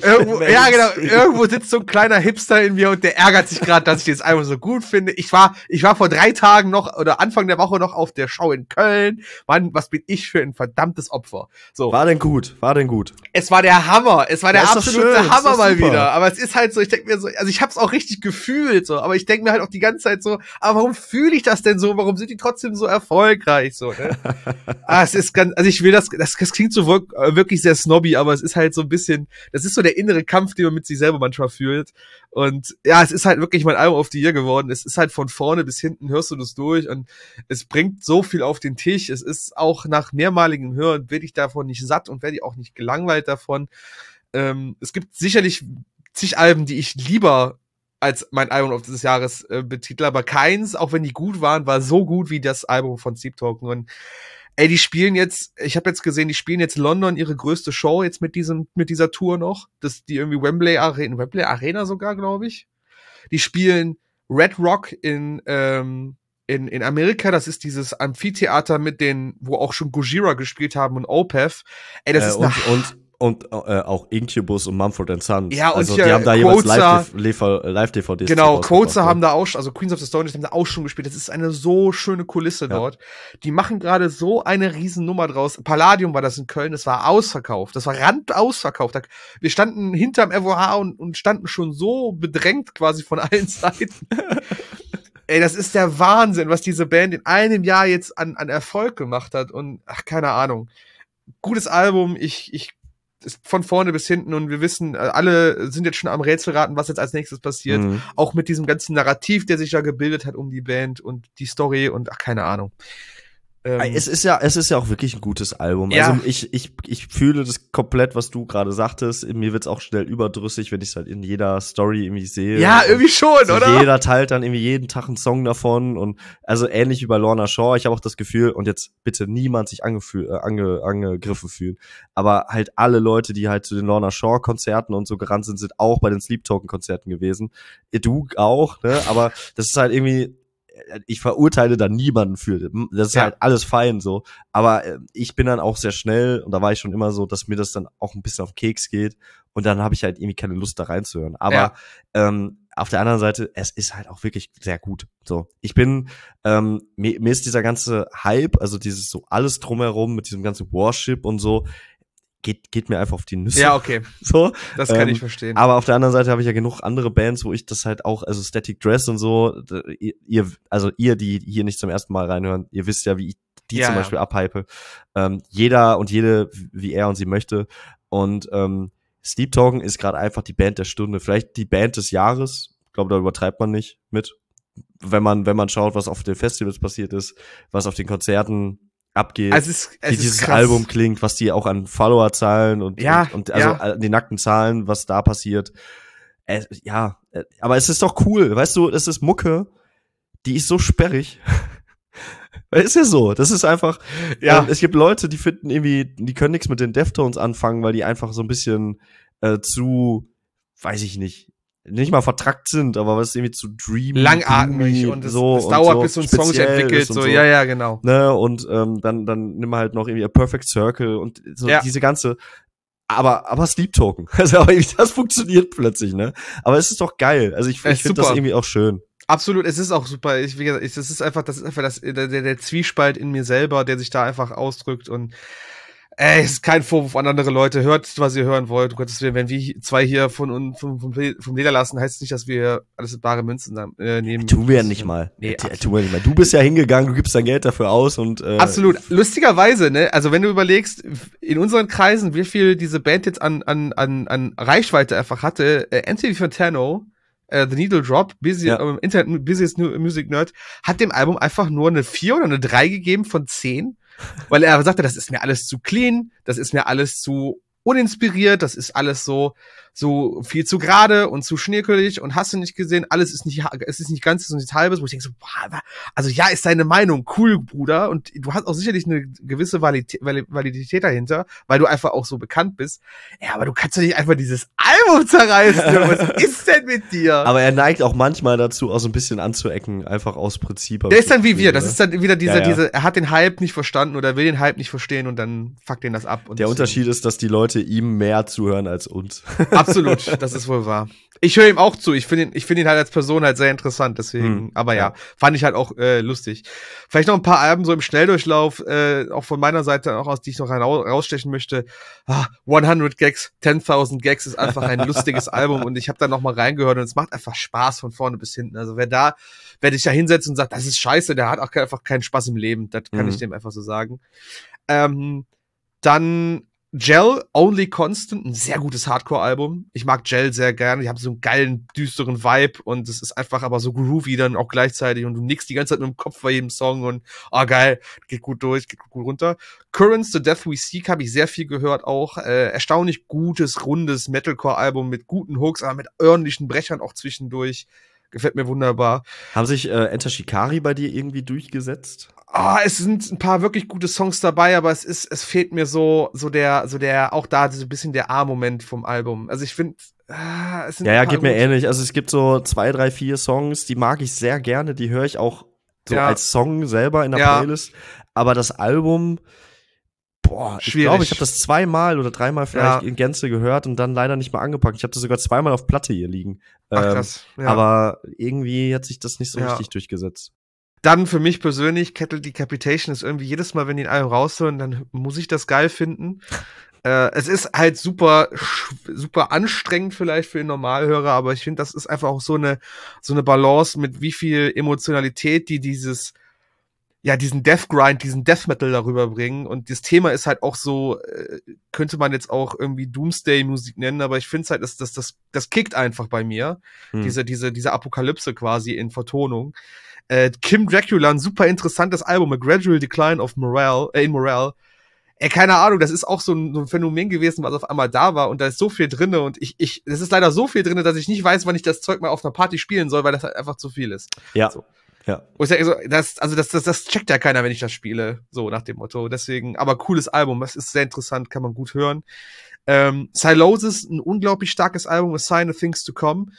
irgendwo sitzt so ein kleiner Hipster in mir und der ärgert sich gerade, dass ich das Album so gut finde. Ich war vor 3 Tagen noch oder Anfang der Woche noch auf der Show in Köln. Mann, was bin ich für ein verdammtes Opfer. So. War denn gut? Es war der Hammer. Es war der absolute Hammer mal super. wieder. Aber es ist halt so, ich denke mir so, also ich hab's auch richtig gefühlt so, aber ich denke mir halt auch die ganze Zeit so, aber warum fühle ich das denn so? Warum sind die trotzdem so erfolgreich so, ne? Es ist ganz, also ich will das klingt so wirklich sehr snobby, aber es ist halt so ein bisschen, das ist so der innere Kampf, den man mit sich selber manchmal fühlt. Und ja, es ist halt wirklich mein Album of the Year geworden. Es ist halt von vorne bis hinten, hörst du das durch und es bringt so viel auf den Tisch. Es ist auch nach mehrmaligem Hören, werde ich davon nicht satt und werde ich auch nicht gelangweilt davon. Es gibt sicherlich zig Alben, die ich lieber als mein Album of des Jahres betitle, aber keins, auch wenn die gut waren, war so gut wie das Album von Sleep Token. Und ey, die spielen jetzt, ich habe jetzt gesehen, die spielen jetzt London ihre größte Show jetzt mit dieser Tour noch. Die irgendwie Wembley Arena sogar, glaube ich. Die spielen Red Rock in Amerika. Das ist dieses Amphitheater wo auch schon Gojira gespielt haben und Opeth. Ey, das ist und auch Incubus und Mumford & Sons. Ja, und also hier die haben da jeweils Quoza, Live-DVDs. Genau, Quoza haben da auch, also Queens of the Stone Age haben da auch schon gespielt. Das ist eine so schöne Kulisse dort. Die machen gerade so eine Riesennummer draus. Palladium war das in Köln, das war ausverkauft. Das war randausverkauft. Wir standen hinterm FOH und standen schon so bedrängt quasi von allen Seiten. Ey, das ist der Wahnsinn, was diese Band in einem Jahr jetzt an Erfolg gemacht hat. Und, keine Ahnung. Gutes Album, ist von vorne bis hinten und wir wissen, alle sind jetzt schon am Rätselraten, was jetzt als nächstes passiert. Auch mit diesem ganzen Narrativ, der sich da gebildet hat um die Band und die Story und keine Ahnung. Es ist ja auch wirklich ein gutes Album. Ja. Also ich fühle das komplett, was du gerade sagtest. Mir wird's auch schnell überdrüssig, wenn ich es halt in jeder Story irgendwie sehe. Ja, irgendwie schon, also oder? Jeder teilt dann irgendwie jeden Tag einen Song davon und also ähnlich wie bei Lorna Shore. Ich habe auch das Gefühl, und jetzt bitte niemand sich angegriffen fühlen, aber halt alle Leute, die halt zu den Lorna Shore Konzerten und so gerannt sind, sind auch bei den Sleep Token Konzerten gewesen. Du auch, ne? Aber das ist halt irgendwie, ich verurteile da niemanden für. Das ist halt alles fein so. Aber ich bin dann auch sehr schnell, und da war ich schon immer so, dass mir das dann auch ein bisschen auf den Keks geht. Und dann habe ich halt irgendwie keine Lust da reinzuhören. Aber auf der anderen Seite, es ist halt auch wirklich sehr gut. So, ich bin, mir ist dieser ganze Hype, also dieses so alles drumherum mit diesem ganzen Worship und so, geht mir einfach auf die Nüsse. Ja, okay. So, das kann ich verstehen. Aber auf der anderen Seite habe ich ja genug andere Bands, wo ich das halt auch, also Static Dress und so, ihr, die hier nicht zum ersten Mal reinhören, ihr wisst ja, wie ich die zum Beispiel abhype. Jeder und jede, wie er und sie möchte. Und Sleep Token ist gerade einfach die Band der Stunde. Vielleicht die Band des Jahres. Ich glaube, da übertreibt man nicht mit. Wenn man schaut, was auf den Festivals passiert ist, was auf den Konzerten abgeht, wie dieses krass. Album klingt, was die auch an Followerzahlen und die nackten Zahlen, was da passiert. Aber es ist doch cool, weißt du, es ist Mucke, die ist so sperrig. Ist ja so, das ist einfach, es gibt Leute, die finden irgendwie, die können nichts mit den Deftones anfangen, weil die einfach so ein bisschen zu, weiß ich nicht mal vertrackt sind, aber was irgendwie zu dreamy, langatmig und es dauert, bis so ein Song sich entwickelt, so, ja, genau. Ne, und dann nimm halt noch irgendwie A Perfect Circle und so diese ganze, aber Sleep Token, also das funktioniert plötzlich, ne, aber es ist doch geil, also ich finde das irgendwie auch schön. Absolut, es ist auch super. Wie gesagt, das ist einfach der Zwiespalt in mir selber, der sich da einfach ausdrückt und es ist kein Vorwurf an andere Leute. Hört, was ihr hören wollt. Gottes Willen, wenn wir zwei hier vom Leder lassen, heißt es nicht, dass wir alles mit bare Münzen nehmen. Tun wir ja nicht mal. Tun wir nicht mal. Du bist ja hingegangen, du gibst dein Geld dafür aus und absolut. Lustigerweise, ne? Also wenn du überlegst, in unseren Kreisen, wie viel diese Band jetzt an Reichweite einfach hatte, Anthony Fantano The Needle Drop, Ja. Internet Busiest Music Nerd, hat dem Album einfach nur eine 4 oder eine 3 gegeben von 10, weil er sagte, das ist mir alles zu clean, das ist mir alles zu uninspiriert, das ist alles so viel zu gerade und zu schnirkelig und hast du nicht gesehen, alles ist nicht, es ist nicht ganzes und nicht halbes, wo ich denke so, boah, also ja, ist deine Meinung, cool, Bruder, und du hast auch sicherlich eine gewisse Validität dahinter, weil du einfach auch so bekannt bist, ja, aber du kannst doch nicht einfach dieses Album zerreißen, was ist denn mit dir? Aber er neigt auch manchmal dazu, auch so ein bisschen anzuecken, einfach aus Prinzip. Der ist dann wie wir, das ist dann wieder Ja. er hat den Hype nicht verstanden oder will den Hype nicht verstehen und dann fuckt den das ab. Und Der Unterschied ist, dass die Leute ihm mehr zuhören als uns. Absolut, das ist wohl wahr. Ich höre ihm auch zu. Ich finde ihn halt als Person halt sehr interessant, deswegen. Aber ja, fand ich halt auch lustig. Vielleicht noch ein paar Alben so im Schnelldurchlauf, auch von meiner Seite, auch aus die ich noch rausstechen möchte. 100 Gags, 10.000 Gags ist einfach ein lustiges Album und ich habe da noch mal reingehört und es macht einfach Spaß von vorne bis hinten. Also wer dich da hinsetzt und sagt, das ist scheiße, der hat auch einfach keinen Spaß im Leben. Das kann ich dem einfach so sagen. Dann Gel, Only Constant, ein sehr gutes Hardcore-Album. Ich mag Gel sehr gerne. Die haben so einen geilen, düsteren Vibe und es ist einfach aber so groovy dann auch gleichzeitig und du nickst die ganze Zeit mit dem Kopf bei jedem Song und geil, geht gut durch, geht gut runter. Currents, The Death We Seek habe ich sehr viel gehört auch. Erstaunlich gutes, rundes Metalcore-Album mit guten Hooks, aber mit ordentlichen Brechern auch zwischendurch. Gefällt mir wunderbar. Haben sich Enter Shikari bei dir irgendwie durchgesetzt? Es sind ein paar wirklich gute Songs dabei, aber es fehlt mir so der, auch da so ein bisschen der A-Moment vom Album. Also ich finde, es sind Ja, geht mir ähnlich. Also es gibt so 2, 3, 4 Songs, die mag ich sehr gerne, die höre ich auch so als Song selber in der Playlist. Aber das Album, ich glaube, ich habe das 2-mal oder 3-mal vielleicht in Gänze gehört und dann leider nicht mal angepackt. Ich habe das sogar 2-mal auf Platte hier liegen. Ach, krass. Aber irgendwie hat sich das nicht so richtig durchgesetzt. Dann für mich persönlich, Cattle Decapitation ist irgendwie jedes Mal, wenn die ein Album raushören, dann muss ich das geil finden. Es ist halt super anstrengend vielleicht für den Normalhörer, aber ich finde, das ist einfach auch so eine Balance mit wie viel Emotionalität die diesen Death Grind, diesen Death Metal darüber bringen. Und das Thema ist halt auch so, könnte man jetzt auch irgendwie Doomsday-Musik nennen, aber ich finde es halt, das kickt einfach bei mir. Diese Apokalypse quasi in Vertonung. Kim Dracula, ein super interessantes Album, A Gradual Decline of in Morale. Keine Ahnung, das ist auch so ein Phänomen gewesen, was auf einmal da war und da ist so viel drinne und es ist leider so viel drinne, dass ich nicht weiß, wann ich das Zeug mal auf einer Party spielen soll, weil das halt einfach zu viel ist. Ja. So. Ja. Wo ich sage, so, das checkt ja keiner, wenn ich das spiele, so nach dem Motto. Deswegen, aber cooles Album, das ist sehr interessant, kann man gut hören. Sylosis, ein unglaublich starkes Album, A Sign of Things to Come.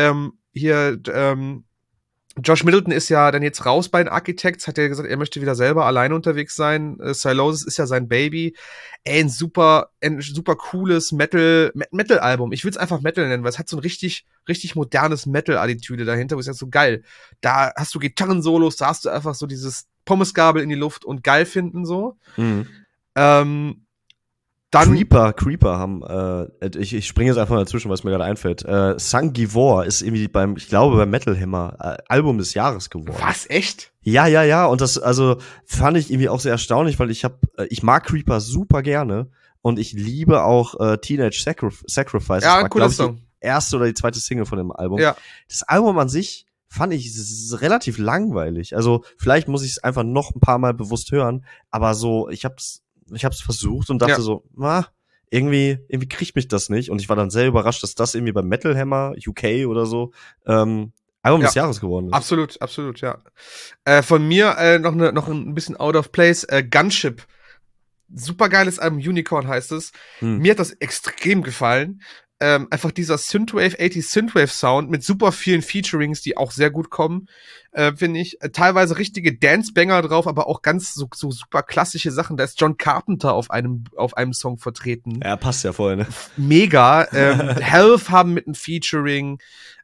Josh Middleton ist ja dann jetzt raus bei den Architects, hat ja gesagt, er möchte wieder selber alleine unterwegs sein. Sylosis ist ja sein Baby. Ein super cooles Metal-Album. Ich will es einfach Metal nennen, weil es hat so ein richtig modernes Metal-Attitüde dahinter, wo ich sage, so geil. Da hast du Gitarrensolos, da hast du einfach so dieses Pommesgabel in die Luft und geil finden so. Dann Creeper haben, ich springe jetzt einfach mal dazwischen, was mir gerade einfällt. Sangivor ist irgendwie beim Metal Hammer Album des Jahres geworden. Was, echt? Ja. Und das, also, fand ich irgendwie auch sehr erstaunlich, weil ich mag Creeper super gerne und ich liebe auch Teenage Sacrifice. Ja, das cooler Song. Die erste oder die zweite Single von dem Album. Ja. Das Album an sich fand ich relativ langweilig. Also, vielleicht muss ich es einfach noch ein paar Mal bewusst hören, aber so, ich hab's versucht und dachte so, irgendwie kriegt mich das nicht. Und ich war dann sehr überrascht, dass das irgendwie beim Metal Hammer UK oder so Album des Jahres geworden ist. Absolut, ja. Von mir noch ein bisschen out of place. Gunship. Supergeiles Album, Unicorn heißt es. Mir hat das extrem gefallen. Einfach dieser Synthwave, 80s Synthwave Sound mit super vielen Featurings, die auch sehr gut kommen, finde ich. Teilweise richtige Dance-Banger drauf, aber auch ganz so super klassische Sachen. Da ist John Carpenter auf einem Song vertreten. Ja, passt ja voll, ne? Mega. Health haben mit einem Featuring.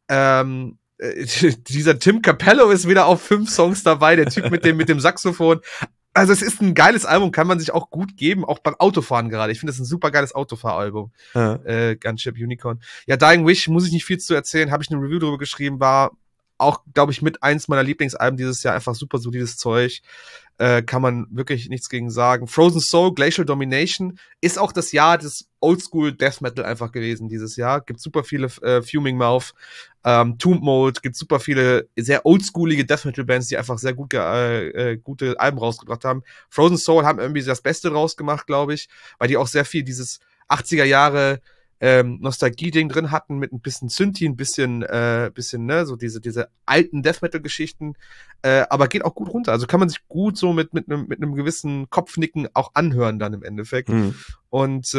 Dieser Tim Capello ist wieder auf 5 Songs dabei, der Typ mit dem Saxophon. Also es ist ein geiles Album, kann man sich auch gut geben, auch beim Autofahren gerade. Ich finde, das ist ein super geiles Autofahralbum. Gunship Unicorn. Ja, Dying Wish, muss ich nicht viel zu erzählen, habe ich eine Review drüber geschrieben, war auch, glaube ich, mit eins meiner Lieblingsalben dieses Jahr, einfach super solides Zeug. Kann man wirklich nichts gegen sagen. Frozen Soul, Glacial Domination ist auch das Jahr des Oldschool Death Metal einfach gewesen dieses Jahr. Gibt super viele Fuming Mouth, Tomb Mold, gibt super viele sehr oldschoolige Death Metal Bands, die einfach sehr gute Alben rausgebracht haben. Frozen Soul haben irgendwie das Beste rausgemacht, glaube ich, weil die auch sehr viel dieses 80er Jahre Nostalgie-Ding drin hatten, mit ein bisschen Synthi, ein bisschen, ne, so diese alten Death-Metal-Geschichten, aber geht auch gut runter. Also kann man sich gut so mit einem gewissen Kopfnicken auch anhören dann im Endeffekt. Und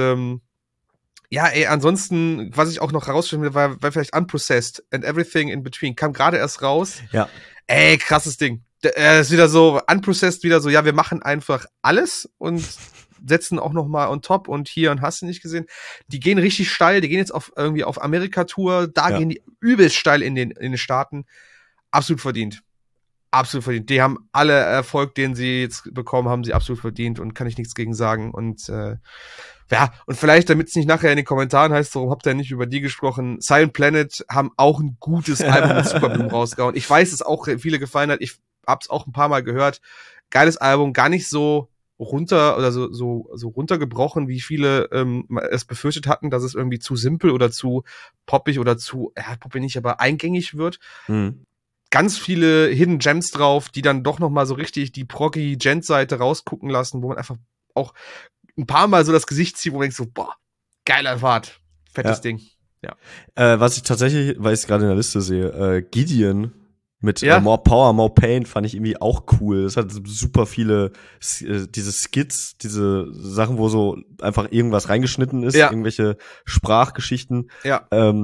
ja, ansonsten, was ich auch noch rausstellen will, war vielleicht Unprocessed and Everything in Between. Kam gerade erst raus. Ja. Krasses Ding. Ist wieder so, Unprocessed wieder so, ja, wir machen einfach alles und setzen auch noch mal on top und hier und hast du nicht gesehen. Die gehen richtig steil, die gehen jetzt irgendwie auf Amerika-Tour, da gehen die übelst steil in den Staaten. Absolut verdient. Absolut verdient. Die haben alle Erfolg, den sie jetzt bekommen, haben sie absolut verdient und kann ich nichts gegen sagen. Und ja, und vielleicht, damit es nicht nachher in den Kommentaren heißt, warum habt ihr nicht über die gesprochen, Silent Planet haben auch ein gutes Album mit Superbloom rausgehauen. Ich weiß, dass auch viele gefallen hat. Ich hab's auch ein paar Mal gehört. Geiles Album, gar nicht so runter oder so runtergebrochen, wie viele es befürchtet hatten, dass es irgendwie zu simpel oder zu poppig oder zu, poppig nicht, aber eingängig wird. Ganz viele Hidden Gems drauf, die dann doch noch mal so richtig die Proggy-Gent-Seite rausgucken lassen, wo man einfach auch ein paar Mal so das Gesicht zieht, wo man denkt so, boah, geiler Fahrt, fettes Ding. Ja. Was ich tatsächlich, weil ich es gerade in der Liste sehe, Gideon mit More Power, More Pain fand ich irgendwie auch cool. Es hat super viele diese Skits, diese Sachen, wo so einfach irgendwas reingeschnitten ist, irgendwelche Sprachgeschichten. Ja.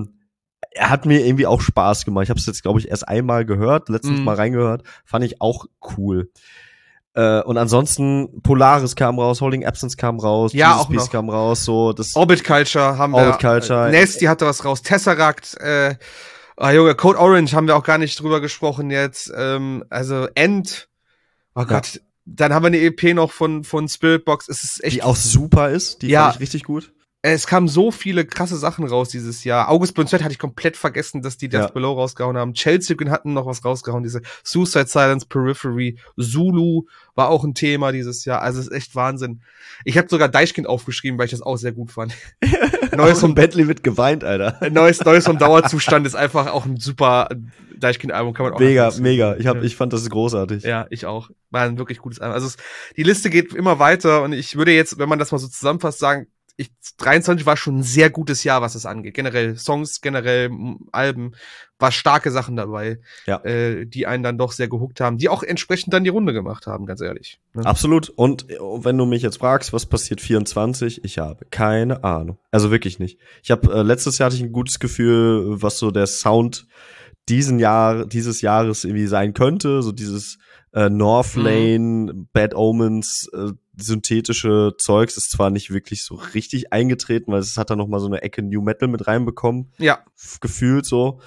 Er hat mir irgendwie auch Spaß gemacht. Ich habe es jetzt, glaube ich, erst einmal gehört, letztens mal reingehört. Fand ich auch cool. Und ansonsten Polaris kam raus, Holding Absence kam raus, Jesus auch Beast kam raus, so das Orbit Culture haben Orbit Culture. Nasty hatte was raus, Tesseract, Junge, Code Orange haben wir auch gar nicht drüber gesprochen jetzt, also End, Gott, dann haben wir eine EP noch von Spiritbox, es ist echt, die auch super ist, die fand ich richtig gut. Es kamen so viele krasse Sachen raus dieses Jahr. August Bonzett hatte ich komplett vergessen, dass die Death Below rausgehauen haben. Chelsea hatten noch was rausgehauen, diese Suicide Silence Periphery. Zulu war auch ein Thema dieses Jahr. Also es ist echt Wahnsinn. Ich habe sogar Deichkind aufgeschrieben, weil ich das auch sehr gut fand. Neues vom Bentley wird geweint, Alter. Neues vom Dauerzustand ist einfach auch ein super Deichkind-Album, kann man auch Mega. Ich fand das großartig. Ja, ich auch. War ein wirklich gutes Album. Also die Liste geht immer weiter und ich würde jetzt, wenn man das mal so zusammenfasst, sagen, 23 war schon ein sehr gutes Jahr, was das angeht. Generell Songs, generell Alben, war starke Sachen dabei, die einen dann doch sehr gehuckt haben, die auch entsprechend dann die Runde gemacht haben, ganz ehrlich. Ne? Absolut. Und wenn du mich jetzt fragst, was passiert 24, ich habe keine Ahnung. Also wirklich nicht. Ich habe letztes Jahr hatte ich ein gutes Gefühl, was so der Sound dieses Jahres irgendwie sein könnte, so dieses Northlane, Bad Omens, synthetische Zeugs ist zwar nicht wirklich so richtig eingetreten, weil es hat da noch mal so eine Ecke New Metal mit reinbekommen. Ja. Gefühlt so.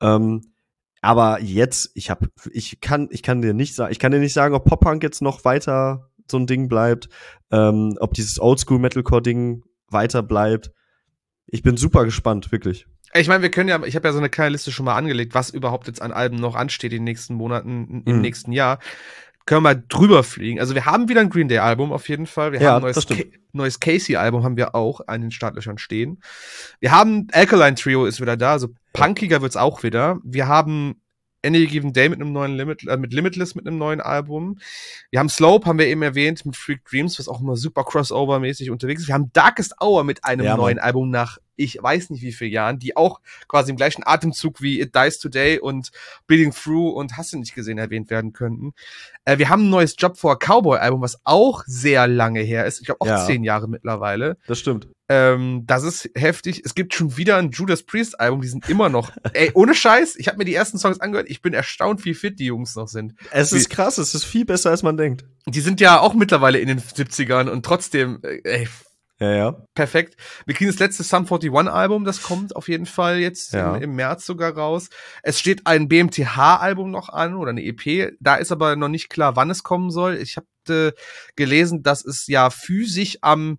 Aber jetzt, ich kann dir nicht sagen, ob Pop-Punk jetzt noch weiter so ein Ding bleibt, ob dieses Oldschool-Metalcore-Ding weiter bleibt. Ich bin super gespannt, wirklich. Ich meine, ich habe ja so eine kleine Liste schon mal angelegt, was überhaupt jetzt an Alben noch ansteht in den nächsten Monaten, im nächsten Jahr. Können wir mal drüber fliegen. Also wir haben wieder ein Green Day Album auf jeden Fall. Wir haben ein neues Casey Album haben wir auch an den Startlöchern stehen. Wir haben Alkaline Trio ist wieder da, also punkiger wird's auch wieder. Wir haben Any Given Day mit einem neuen mit Limitless mit einem neuen Album. Wir haben Slope, haben wir eben erwähnt, mit Freak Dreams, was auch immer super Crossover-mäßig unterwegs ist. Wir haben Darkest Hour mit einem neuen Album nach ich weiß nicht wie vielen Jahren, die auch quasi im gleichen Atemzug wie It Dies Today und Bleeding Through und Hast du nicht gesehen erwähnt werden könnten. Wir haben ein neues Job for a Cowboy Album, was auch sehr lange her ist. Ich glaube auch 10 Jahre mittlerweile. Das stimmt. Das ist heftig. Es gibt schon wieder ein Judas Priest Album, die sind immer noch, ohne Scheiß, ich habe mir die ersten Songs angehört, ich bin erstaunt, wie fit die Jungs noch sind. Es ist krass, es ist viel besser, als man denkt. Die sind ja auch mittlerweile in den 70ern und trotzdem, perfekt. Wir kriegen das letzte Sum 41 Album, das kommt auf jeden Fall jetzt im März sogar raus. Es steht ein BMTH-Album noch an oder eine EP. Da ist aber noch nicht klar, wann es kommen soll. Ich habe gelesen, dass es ja physisch am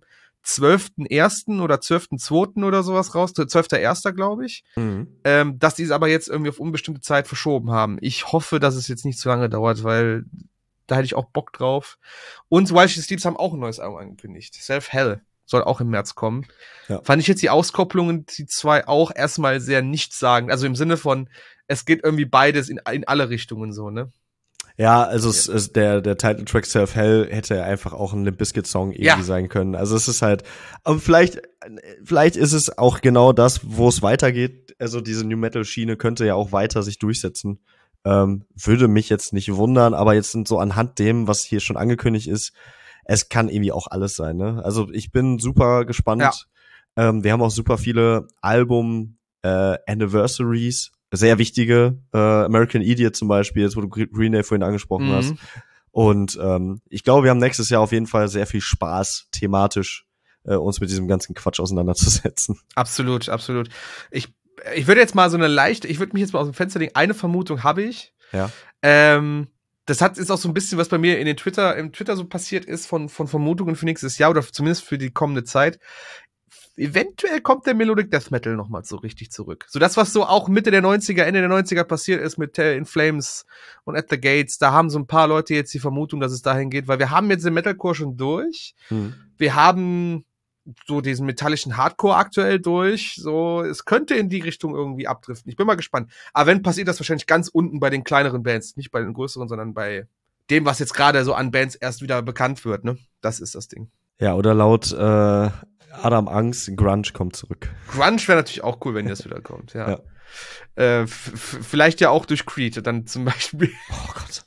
12.01. oder 12.02. oder sowas raus, 12.01. glaube ich, dass die es aber jetzt irgendwie auf unbestimmte Zeit verschoben haben. Ich hoffe, dass es jetzt nicht zu lange dauert, weil da hätte ich auch Bock drauf. Und While She Sleeps haben auch ein neues Album angekündigt. Self Hell soll auch im März kommen. Ja. Fand ich jetzt die Auskopplungen, die zwei auch erstmal sehr nichtssagend. Also im Sinne von, es geht irgendwie beides in alle Richtungen so, ne? Ja, also der Titeltrack Self Hell hätte einfach auch ein Limp Bizkit Song irgendwie sein können. Also es ist halt, aber vielleicht ist es auch genau das, wo es weitergeht. Also diese New Metal Schiene könnte ja auch weiter sich durchsetzen. Würde mich jetzt nicht wundern, aber jetzt sind so anhand dem, was hier schon angekündigt ist, es kann irgendwie auch alles sein, ne? Also ich bin super gespannt. Ja. Wir haben auch super viele Album-Anniversaries, sehr wichtige, American Idiot zum Beispiel, jetzt wo du Green Day vorhin angesprochen hast. Und ich glaube, wir haben nächstes Jahr auf jeden Fall sehr viel Spaß, thematisch uns mit diesem ganzen Quatsch auseinanderzusetzen. Absolut, absolut. Ich würde jetzt mal ich würde mich jetzt mal aus dem Fenster legen, eine Vermutung habe ich. Ja. Das ist auch so ein bisschen, was bei mir im Twitter so passiert ist von Vermutungen für nächstes Jahr oder zumindest für die kommende Zeit. Eventuell kommt der Melodic Death Metal nochmal so richtig zurück. So das, was so auch Mitte der 90er, Ende der 90er passiert ist mit In Flames und At the Gates, da haben so ein paar Leute jetzt die Vermutung, dass es dahin geht, weil wir haben jetzt den Metalcore schon durch. Wir haben so diesen metallischen Hardcore aktuell durch. So, es könnte in die Richtung irgendwie abdriften. Ich bin mal gespannt. Aber wenn passiert das wahrscheinlich ganz unten bei den kleineren Bands, nicht bei den größeren, sondern bei dem, was jetzt gerade so an Bands erst wieder bekannt wird, ne? Das ist das Ding. Ja, oder laut Adam Angst, Grunge kommt zurück. Grunge wäre natürlich auch cool, wenn das wieder kommt, ja. Vielleicht ja auch durch Creed, dann zum Beispiel. Oh Gott.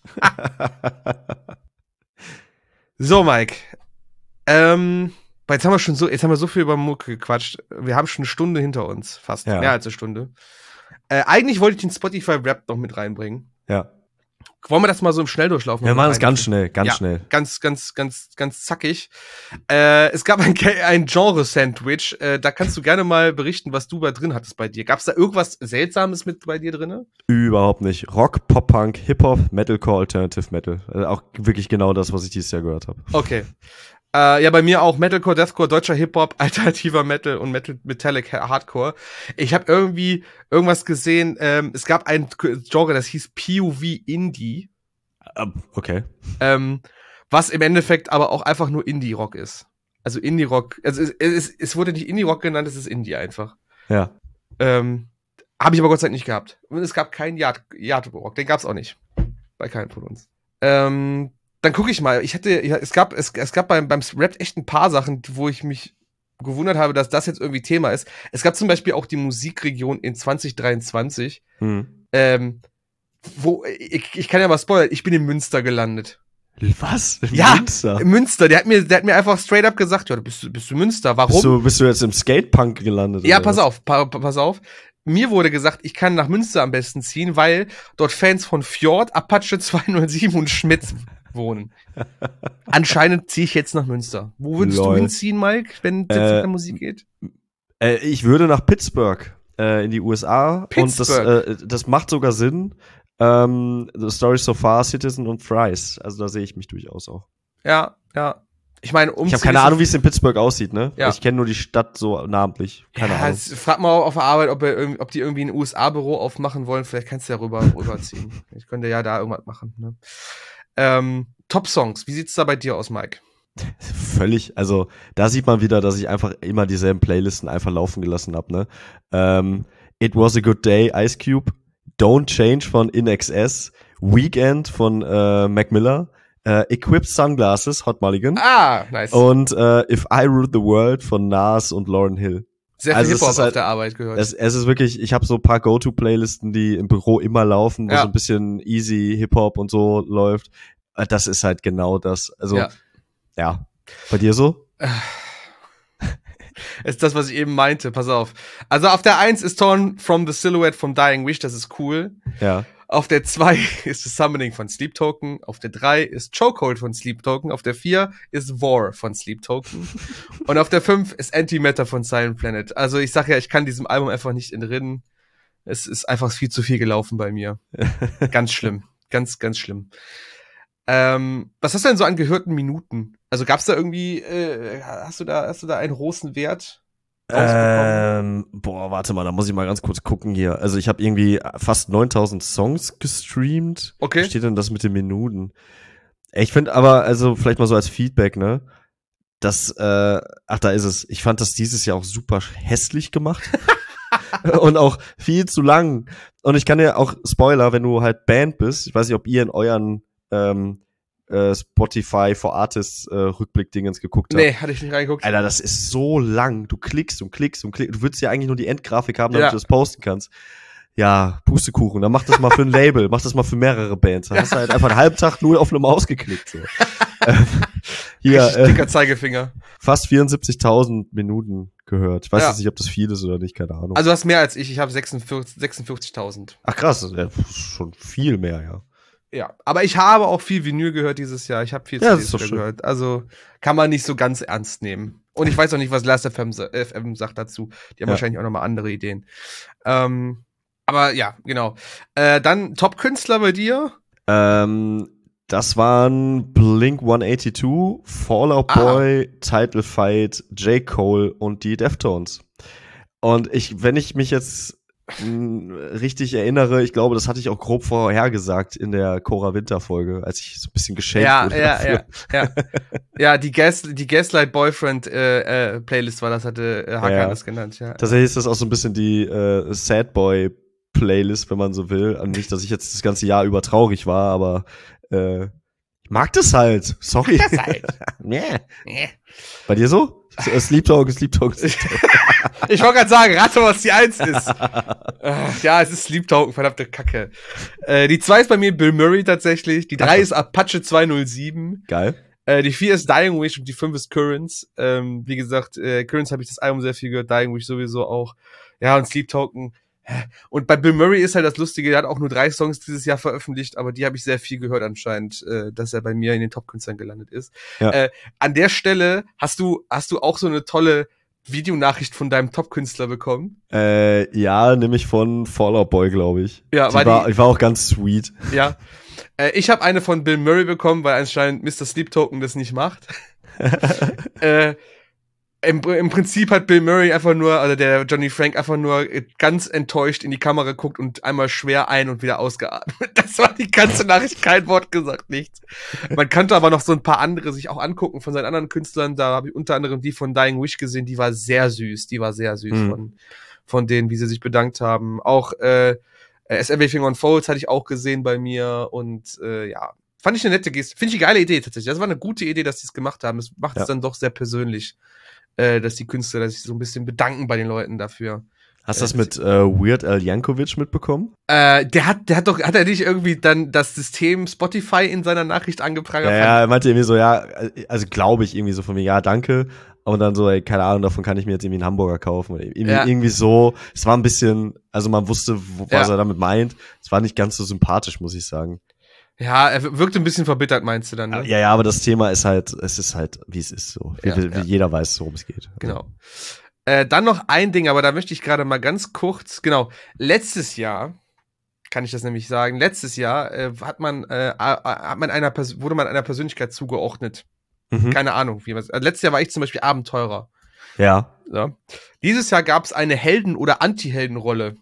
So, Mike. Jetzt haben wir so viel über Mucke gequatscht. Wir haben schon eine Stunde hinter uns, fast. Ja. Mehr als eine Stunde. Eigentlich wollte ich den Spotify-Rap noch mit reinbringen. Ja. Wollen wir das mal so im Schnelldurchlauf machen? Wir machen es ganz schnell, schnell. Ganz zackig. Es gab ein Genre-Sandwich. Da kannst du gerne mal berichten, was du da drin hattest bei dir. Gab es da irgendwas Seltsames mit bei dir drin? Überhaupt nicht. Rock, Pop-Punk, Hip-Hop, Metalcore, Alternative Metal. Also auch wirklich genau das, was ich dieses Jahr gehört habe. Okay. Ja, bei mir auch Metalcore, Deathcore, deutscher Hip-Hop, alternativer Metal und Metallic Hardcore. Ich habe irgendwie irgendwas gesehen, es gab ein Genre, das hieß POV Indie. Okay. Was im Endeffekt aber auch einfach nur Indie-Rock ist. Also Indie-Rock, also es wurde nicht Indie-Rock genannt, es ist Indie einfach. Ja. Habe ich aber Gott sei Dank nicht gehabt. Und es gab keinen Yard-Rock, den gab's auch nicht. Bei keinem von uns. Dann gucke ich mal. Es gab beim Rap echt ein paar Sachen, wo ich mich gewundert habe, dass das jetzt irgendwie Thema ist. Es gab zum Beispiel auch die Musikregion in 2023, wo ich kann ja mal spoilern, ich bin in Münster gelandet. Was? Münster? In Münster. Der hat mir einfach straight up gesagt, ja, bist du Münster. Warum? Bist du jetzt im Skatepunk gelandet? Ja, pass auf. Mir wurde gesagt, ich kann nach Münster am besten ziehen, weil dort Fans von Fjord, Apache 207 und Schmidt wohnen. Anscheinend ziehe ich jetzt nach Münster. Wo würdest du hinziehen, Mike, wenn es jetzt mit der Musik geht? Ich würde nach Pittsburgh in die USA. Pittsburgh. Und das macht sogar Sinn. The Story So Far, Citizen und Fries. Also da sehe ich mich durchaus auch. Ja. Ich meine, ich habe keine Ahnung, wie es in Pittsburgh aussieht, ne? Ja. Ich kenne nur die Stadt so namentlich. Keine Ahnung. Frag mal auf der Arbeit, ob die irgendwie ein USA-Büro aufmachen wollen. Vielleicht kannst du ja rüberziehen. Ich könnte ja da irgendwas machen, ne? Top-Songs, wie sieht's da bei dir aus, Mike? Völlig, also da sieht man wieder, dass ich einfach immer dieselben Playlisten einfach laufen gelassen habe, ne? It Was a Good Day, Ice Cube, Don't Change von INXS, Weekend von Mac Miller, Equipped Sunglasses, Hot Mulligan. Ah, nice. Und If I Ruled the World von Nas und Lauryn Hill. Sehr viel Hip-Hop auf der Arbeit gehört. Es ist wirklich, ich habe so ein paar Go-To-Playlisten, die im Büro immer laufen, wo so ein bisschen easy Hip-Hop und so läuft. Das ist halt genau das. Also, ja. Bei dir so? Ist das, was ich eben meinte, pass auf. Also auf der 1 ist Torn from the Silhouette von Dying Wish, das ist cool. Ja. Auf der 2 ist The Summoning von Sleep Token. Auf der 3 ist Chokehold von Sleep Token. Auf der 4 ist War von Sleep Token. Und auf der 5 ist Antimatter von Silent Planet. Also ich sag ja, ich kann diesem Album einfach nicht entrinnen. Es ist einfach viel zu viel gelaufen bei mir. Ganz schlimm. Ganz, ganz schlimm. Was hast du denn so an gehörten Minuten? Also gab's da irgendwie, hast du da einen großen Wert rausbekommen? Warte mal, da muss ich mal ganz kurz gucken hier. Also ich habe irgendwie fast 9000 Songs gestreamt. Okay. Wie steht denn das mit den Minuten? Ich finde aber, also vielleicht mal so als Feedback, ne? Da ist es. Ich fand das dieses Jahr auch super hässlich gemacht. Und auch viel zu lang. Und ich kann dir auch, Spoiler, wenn du halt Band bist, ich weiß nicht, ob ihr in euren Spotify for Artists Rückblick-Dingens geguckt habt. Nee, hatte ich nicht reingeguckt. Alter, das ist so lang. Du klickst und klickst und klickst. Du würdest ja eigentlich nur die Endgrafik haben, damit du das posten kannst. Ja, Pustekuchen. Dann mach das mal für ein Label. Mach das mal für mehrere Bands. Dann hast du halt einfach einen halben Tag nur auf eine Maus geklickt. So. Hier, dicker Zeigefinger. Fast 74.000 Minuten gehört. Ich weiß jetzt nicht, ob das viel ist oder nicht, keine Ahnung. Also du hast mehr als ich. Ich habe 46.000. Ach krass, das ist schon viel mehr, ja. Ja, aber ich habe auch viel Vinyl gehört dieses Jahr. Ich habe viel CDs gehört. Also kann man nicht so ganz ernst nehmen. Und ich weiß auch nicht, was Last FM sagt dazu. Die haben wahrscheinlich auch nochmal andere Ideen. Aber ja, genau. Dann Top-Künstler bei dir? Das waren Blink 182, Fall Out Boy, Title Fight, J. Cole und die Deftones. Und wenn ich mich jetzt richtig erinnere, ich glaube, das hatte ich auch grob vorhergesagt in der Cora Winter Folge, als ich so ein bisschen geschenkt wurde. Ja, die Gaslight Boyfriend Playlist war das, hatte Hakan das genannt, ja. Tatsächlich ist das auch so ein bisschen die Sad Boy Playlist, wenn man so will. Und nicht, dass ich jetzt das ganze Jahr über traurig war, aber ich mag das halt. Sorry. Das halt. Nee. Bei dir so? Sleep Talk. Ich wollte gerade sagen, rate, was die 1 ist. Ja, es ist Sleep Talk, verdammte Kacke. Die 2 ist bei mir Bill Murray tatsächlich. Die 3 ist Apache 207. Geil. Die 4 ist Dying Wish und die 5 ist Currents. Wie gesagt, Currents habe ich das Album sehr viel gehört, Dying Wish sowieso auch. Ja, und Sleep Talken. Und bei Bill Murray ist halt das Lustige, der hat auch nur 3 Songs dieses Jahr veröffentlicht, aber die habe ich sehr viel gehört anscheinend, dass er bei mir in den Top-Künstlern gelandet ist. Ja. An der Stelle hast du auch so eine tolle Videonachricht von deinem Top-Künstler bekommen? Ja, nämlich von Fall Out Boy, glaube ich. Ja, ich war auch ganz sweet. Ja. Ich habe eine von Bill Murray bekommen, weil anscheinend Mr. Sleep Token das nicht macht. Im Prinzip hat Bill Murray einfach nur, also der Johnny Frank einfach nur ganz enttäuscht in die Kamera geguckt und einmal schwer ein- und wieder ausgeatmet. Das war die ganze Nachricht, kein Wort gesagt, nichts. Man kannte aber noch so ein paar andere sich auch angucken von seinen anderen Künstlern. Da habe ich unter anderem die von Dying Wish gesehen, die war sehr süß. Von denen, wie sie sich bedankt haben. Auch As Everything Unfolds hatte ich auch gesehen bei mir und ja, fand ich eine nette Geste. Finde ich eine geile Idee tatsächlich. Das war eine gute Idee, dass die es gemacht haben. Das macht es dann doch sehr persönlich. Dass die Künstler sich so ein bisschen bedanken bei den Leuten dafür. Hast du das mit Weird Al Yankovic mitbekommen? Hat er nicht irgendwie dann das System Spotify in seiner Nachricht angeprangert? Ja, er meinte irgendwie so, ja, also glaube ich irgendwie so von mir, ja, danke. Und dann so, ey, keine Ahnung, davon kann ich mir jetzt irgendwie einen Hamburger kaufen. Irgendwie so, es war ein bisschen, also man wusste, was er damit meint. Es war nicht ganz so sympathisch, muss ich sagen. Ja, er wirkte ein bisschen verbittert, meinst du dann, ne? Ja, aber das Thema ist halt, es ist halt, wie es ist so. Wie jeder weiß, worum es geht. Genau. Dann noch ein Ding, aber da möchte ich gerade mal ganz kurz, genau, letztes Jahr, kann ich das nämlich sagen, wurde man einer Persönlichkeit zugeordnet. Mhm. Keine Ahnung, wie was. Letztes Jahr war ich zum Beispiel Abenteurer. Ja. So. Dieses Jahr gab es eine Helden- oder Anti-Helden-Rolle.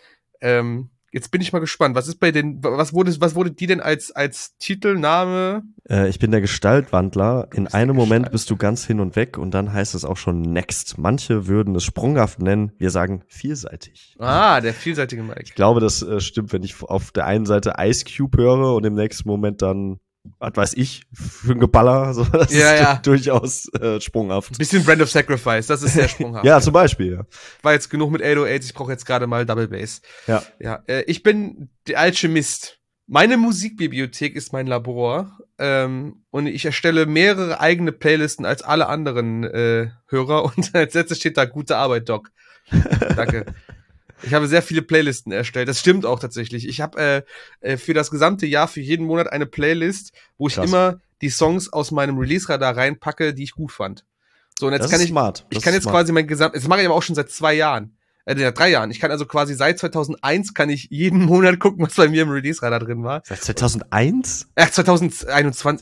Jetzt bin ich mal gespannt. Was wurde die denn als Titelname? Ich bin der Gestaltwandler. In einem Moment bist du ganz hin und weg und dann heißt es auch schon next. Manche würden es sprunghaft nennen. Wir sagen vielseitig. Der vielseitige Mike. Ich glaube, das stimmt, wenn ich auf der einen Seite Ice Cube höre und im nächsten Moment dann, was weiß ich, für ein Geballer. So, das ist durchaus sprunghaft. Bisschen Brand of Sacrifice, das ist sehr sprunghaft. Ja, zum Beispiel, ja. War jetzt genug mit 808, ich brauche jetzt gerade mal Double Bass. Ja. Ich bin der Alchemist. Meine Musikbibliothek ist mein Labor und ich erstelle mehrere eigene Playlisten als alle anderen Hörer und als letztes steht da gute Arbeit, Doc. Danke. Ich habe sehr viele Playlisten erstellt. Das stimmt auch tatsächlich. Ich habe für das gesamte Jahr, für jeden Monat eine Playlist, wo ich immer die Songs aus meinem Release-Radar reinpacke, die ich gut fand. So, und jetzt kann ich, smart. ich kann jetzt quasi das mache ich aber auch schon seit 2 Jahren. Seit 3 Jahren. Ich kann also quasi seit 2001 kann ich jeden Monat gucken, was bei mir im Release-Radar drin war. Seit 2001? 2021.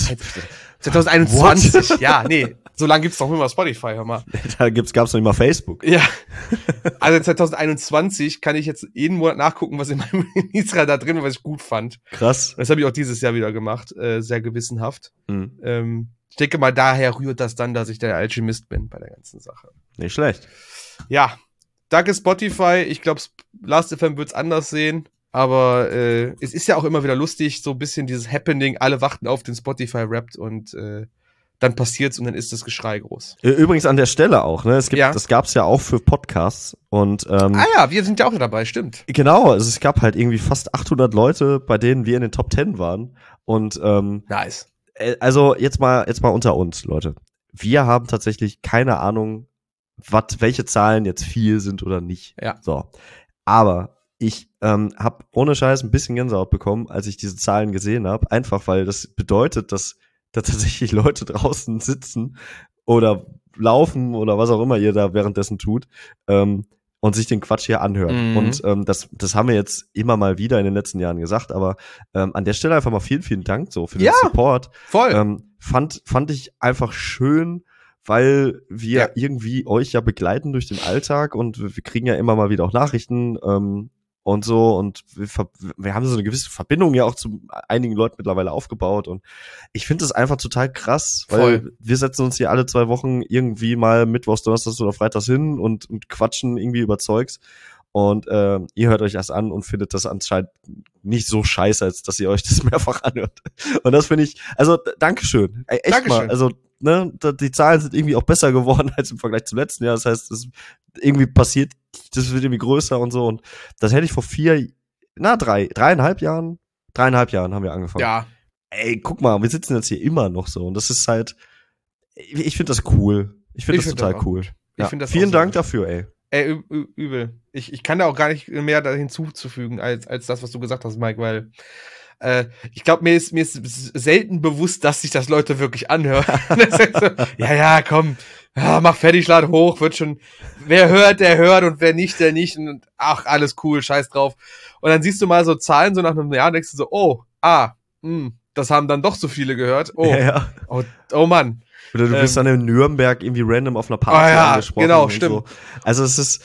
2021. Ja, nee. So lange gibt's doch immer Spotify, hör mal. Da gab's noch nicht mal Facebook. Ja. Also 2021 kann ich jetzt jeden Monat nachgucken, was in meinem Release-Radar drin war, was ich gut fand. Krass. Das habe ich auch dieses Jahr wieder gemacht. Sehr gewissenhaft. Mhm. Ich denke mal, daher rührt das dann, dass ich der Alchemist bin bei der ganzen Sache. Nicht schlecht. Ja. Danke Spotify. Ich glaube, Last.fm wird's anders sehen. Aber es ist ja auch immer wieder lustig, so ein bisschen dieses Happening. Alle warten auf den Spotify-Rapt und dann passiert's und dann ist das Geschrei groß. Übrigens an der Stelle auch, ne? Das gab's ja auch für Podcasts und wir sind ja auch dabei, stimmt. Genau, also es gab halt irgendwie fast 800 Leute, bei denen wir in den Top 10 waren und nice. Also jetzt mal unter uns, Leute. Wir haben tatsächlich keine Ahnung, welche Zahlen jetzt viel sind oder nicht. Ja. So. Aber ich habe ohne Scheiß ein bisschen Gänsehaut bekommen, als ich diese Zahlen gesehen habe. Einfach, weil das bedeutet, dass da tatsächlich Leute draußen sitzen oder laufen oder was auch immer ihr da währenddessen tut und sich den Quatsch hier anhören. Mhm. Und das haben wir jetzt immer mal wieder in den letzten Jahren gesagt, aber an der Stelle einfach mal vielen, vielen Dank so für den Support. Voll. Fand ich einfach schön, weil wir irgendwie euch ja begleiten durch den Alltag und wir kriegen ja immer mal wieder auch Nachrichten und so und wir haben so eine gewisse Verbindung ja auch zu einigen Leuten mittlerweile aufgebaut und ich finde das einfach total krass, weil wir setzen uns hier alle 2 Wochen irgendwie mal mittwochs, donnerstags oder freitags hin und quatschen irgendwie über Zeugs und ihr hört euch das an und findet das anscheinend nicht so scheiße, als dass ihr euch das mehrfach anhört. Und das finde ich, also Dankeschön. Echt Dankeschön. mal, also ne, die Zahlen sind irgendwie auch besser geworden als im Vergleich zum letzten Jahr. Das heißt, das irgendwie passiert, das wird irgendwie größer und so. Und das hätte ich vor 3,5 Jahren haben wir angefangen. Ja. Ey, guck mal, wir sitzen jetzt hier immer noch so. Und das ist halt, ich finde das cool. Ich finde das total cool. Ich finde das vielen auch sehr Dank gut. dafür, ey. Ey, übel. Ich kann da auch gar nicht mehr da hinzuzufügen, als das, was du gesagt hast, Mike, weil ich glaube, mir ist selten bewusst, dass sich das Leute wirklich anhören. Das heißt so, ja, komm, mach fertig, lad hoch, wird schon, wer hört, der hört und wer nicht, der nicht und ach, alles cool, scheiß drauf. Und dann siehst du mal so Zahlen so nach einem Jahr und denkst du so, das haben dann doch so viele gehört. Ja. Oh Mann. Oder du bist dann in Nürnberg irgendwie random auf einer Party angesprochen. Genau, stimmt. So. Also es ist,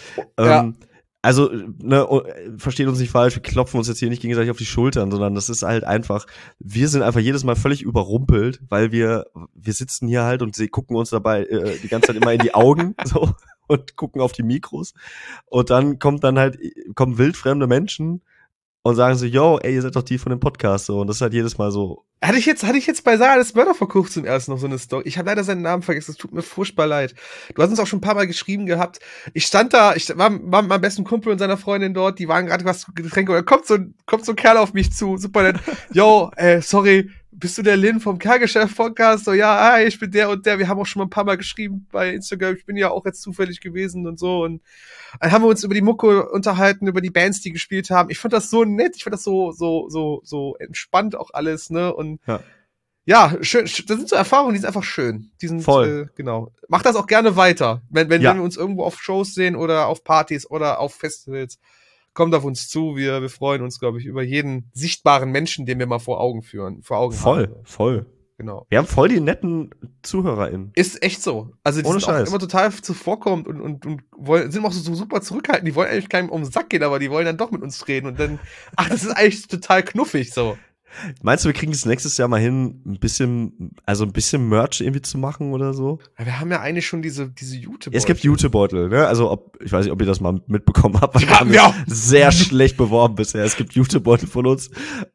versteht uns nicht falsch, wir klopfen uns jetzt hier nicht gegenseitig auf die Schultern, sondern das ist halt einfach, wir sind einfach jedes Mal völlig überrumpelt, weil wir sitzen hier halt und gucken uns dabei die ganze Zeit immer in die Augen so und gucken auf die Mikros und dann kommen wildfremde Menschen und sagen so, yo, ey, ihr seid doch die von dem Podcast so und das ist halt jedes Mal so. Hatte ich jetzt bei Sarah des Mörder vor kurzem erst noch so eine Story. Ich habe leider seinen Namen vergessen, es tut mir furchtbar leid. Du hast uns auch schon ein paar Mal geschrieben gehabt. Ich war mit meinem besten Kumpel und seiner Freundin dort, die waren gerade was Getränke, und da kommt so ein Kerl auf mich zu, super nett. Yo, sorry, bist du der Lin vom Kerlgeschäft-Podcast? So, ja, hi, ich bin der und der. Wir haben auch schon mal ein paar Mal geschrieben bei Instagram. Ich bin ja auch jetzt zufällig gewesen und so. Und dann haben wir uns über die Mucke unterhalten, über die Bands, die gespielt haben. Ich fand das so nett. Ich fand das so entspannt auch alles, ne? Und ja, schön. Das sind so Erfahrungen, die sind einfach schön. Die sind, voll. Genau. Mach das auch gerne weiter. Wenn wir uns irgendwo auf Shows sehen oder auf Partys oder auf Festivals. Kommt auf uns zu, wir freuen uns, glaube ich, über jeden sichtbaren Menschen, den wir mal vor Augen haben. Voll. Genau. Wir haben voll die netten ZuhörerInnen. Ist echt so. Also die Ohne sind auch Scheiß. immer total zuvorkommend und sind auch so super zurückhaltend. Die wollen eigentlich keinem um den Sack gehen, aber die wollen dann doch mit uns reden und dann, das ist eigentlich total knuffig so. Meinst du, wir kriegen es nächstes Jahr mal hin, ein bisschen Merch irgendwie zu machen oder so? Ja, wir haben ja eigentlich schon diese Jutebeutel. Es gibt Jutebeutel, ne? Also ich weiß nicht, ob ihr das mal mitbekommen habt, weil wir haben auch sehr schlecht beworben bisher. Es gibt Jutebeutel von uns.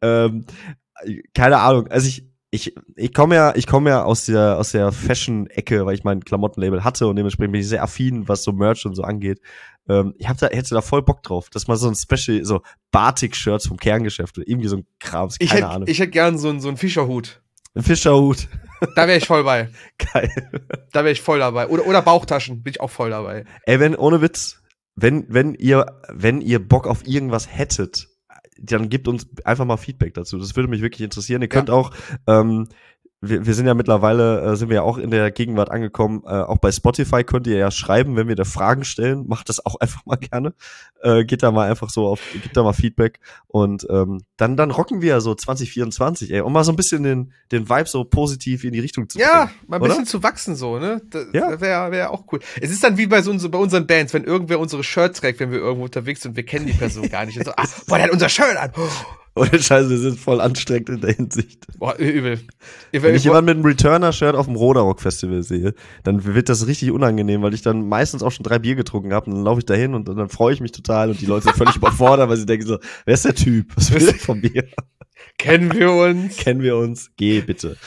Keine Ahnung. Also ich komme ja aus der Fashion-Ecke, weil ich mein Klamottenlabel hatte und dementsprechend bin ich sehr affin, was so Merch und so angeht. Hätte da voll Bock drauf, dass mal so ein Special, so Batik-Shirts vom Kerngeschäft oder irgendwie so ein Krams, keine Ahnung. Ich hätte gern so einen Fischerhut. Ein Fischerhut. Da wäre ich voll bei. Geil. Da wäre ich voll dabei. Oder Bauchtaschen, bin ich auch voll dabei. Ey, ohne Witz, wenn ihr Bock auf irgendwas hättet, dann gebt uns einfach mal Feedback dazu. Das würde mich wirklich interessieren. Ihr könnt auch, wir sind ja mittlerweile, sind wir ja auch in der Gegenwart angekommen. Auch bei Spotify könnt ihr ja schreiben, wenn wir da Fragen stellen. Macht das auch einfach mal gerne. Geht da mal einfach so gibt da mal Feedback. Und dann rocken wir ja so 2024, ey, um mal so ein bisschen den Vibe so positiv in die Richtung zu bringen. Ja, mal ein bisschen zu wachsen so, ne? Das wäre auch cool. Es ist dann wie bei unseren Bands, wenn irgendwer unsere Shirts trägt, wenn wir irgendwo unterwegs sind und wir kennen die Person gar nicht. Und so, boah, der hat unser Shirt an. Ohne Scheiße, wir sind voll anstrengend in der Hinsicht. Boah, übel. Wenn ich jemanden mit einem Returner-Shirt auf dem Roderock-Festival sehe, dann wird das richtig unangenehm, weil ich dann meistens auch schon 3 Bier getrunken habe und dann laufe ich da hin und dann freue ich mich total und die Leute sind völlig überfordert, weil sie denken so, wer ist der Typ? Was will der von mir? Kennen wir uns? Kennen wir uns? Geh, bitte.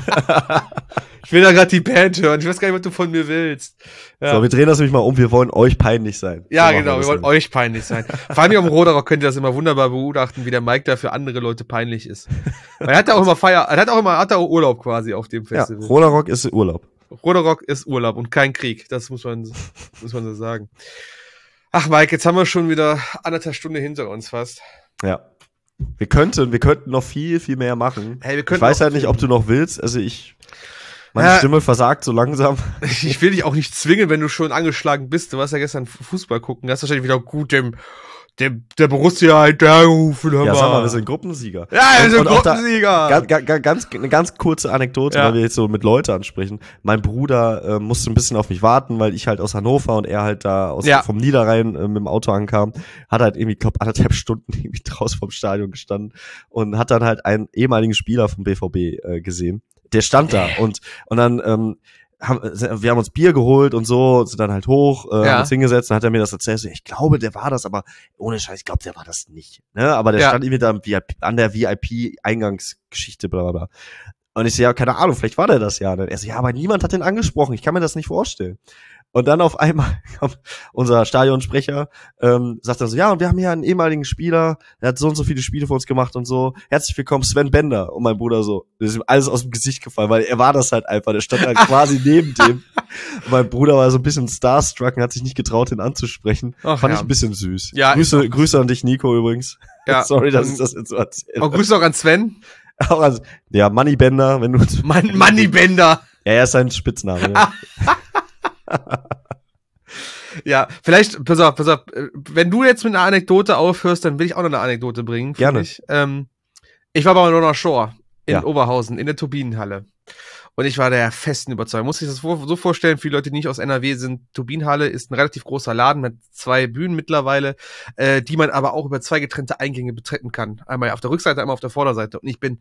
Ich will da gerade die Band hören. Ich weiß gar nicht, was du von mir willst. Ja. So, wir drehen das nämlich mal um. Wir wollen euch peinlich sein. Ja, so genau. Wir wollen euch peinlich sein. Vor allem am Roderock könnt ihr das immer wunderbar begutachten, wie der Mike da für andere Leute peinlich ist. Weil er hat auch immer hat auch Urlaub quasi auf dem Festival. Ja, Roderock ist Urlaub. Roderock ist Urlaub und kein Krieg. Das muss man so sagen. Ach, Mike, jetzt haben wir schon wieder 1,5 Stunden hinter uns fast. Ja. Wir könnten noch viel, viel mehr machen. Hey, ich weiß halt nicht, ob du noch willst. Also meine Stimme versagt so langsam. Ich will dich auch nicht zwingen, wenn du schon angeschlagen bist. Du warst ja gestern Fußball gucken. Du hast wahrscheinlich wieder gut der Borussia hinterhergerufen. Ja, sag mal, wir sind Gruppensieger. Ja, wir sind Gruppensieger. Eine ganz kurze Anekdote, weil wir jetzt so mit Leute ansprechen. Mein Bruder musste ein bisschen auf mich warten, weil ich halt aus Hannover und er halt da vom Niederrhein mit dem Auto ankam. Hat halt irgendwie, glaub, 1,5 Stunden irgendwie draußen vom Stadion gestanden und hat dann halt einen ehemaligen Spieler vom BVB gesehen. Der stand da und dann wir haben uns Bier geholt und so, sind dann halt hoch, haben uns hingesetzt, dann hat er mir das erzählt, so, ich glaube, der war das, aber ohne Scheiß, ich glaube, der war das nicht. Ne? Aber der stand irgendwie da an der VIP-Eingangsgeschichte, bla bla bla. Und ich so, ja, keine Ahnung, vielleicht war der das ja. Er so, ja, aber niemand hat den angesprochen, ich kann mir das nicht vorstellen. Und dann auf einmal kommt unser Stadionsprecher, sagt dann so, ja, und wir haben hier einen ehemaligen Spieler, der hat so und so viele Spiele für uns gemacht und so. Herzlich willkommen, Sven Bender. Und mein Bruder so, das ist ihm alles aus dem Gesicht gefallen, weil er war das halt einfach, der stand halt quasi neben dem. Und mein Bruder war so ein bisschen starstruck und hat sich nicht getraut, ihn anzusprechen. Fand ich ein bisschen süß. Ja, Grüße an dich, Nico, übrigens. Ja. Sorry, dass ich das jetzt so erzähle. Auch Grüße auch an Sven. Auch an, ja, Money Bender, wenn du... Money Bender. Ja, er ist sein Spitzname. Ja. Ja, vielleicht, pass auf, wenn du jetzt mit einer Anekdote aufhörst, dann will ich auch noch eine Anekdote bringen. Gerne. Ich war bei Lorna Shore in Oberhausen, in der Turbinenhalle. Und ich war der festen Überzeugung. Muss ich das so vorstellen, für die Leute, die nicht aus NRW sind, Turbinenhalle ist ein relativ großer Laden mit 2 Bühnen mittlerweile, die man aber auch über 2 getrennte Eingänge betreten kann. Einmal auf der Rückseite, einmal auf der Vorderseite. Und ich bin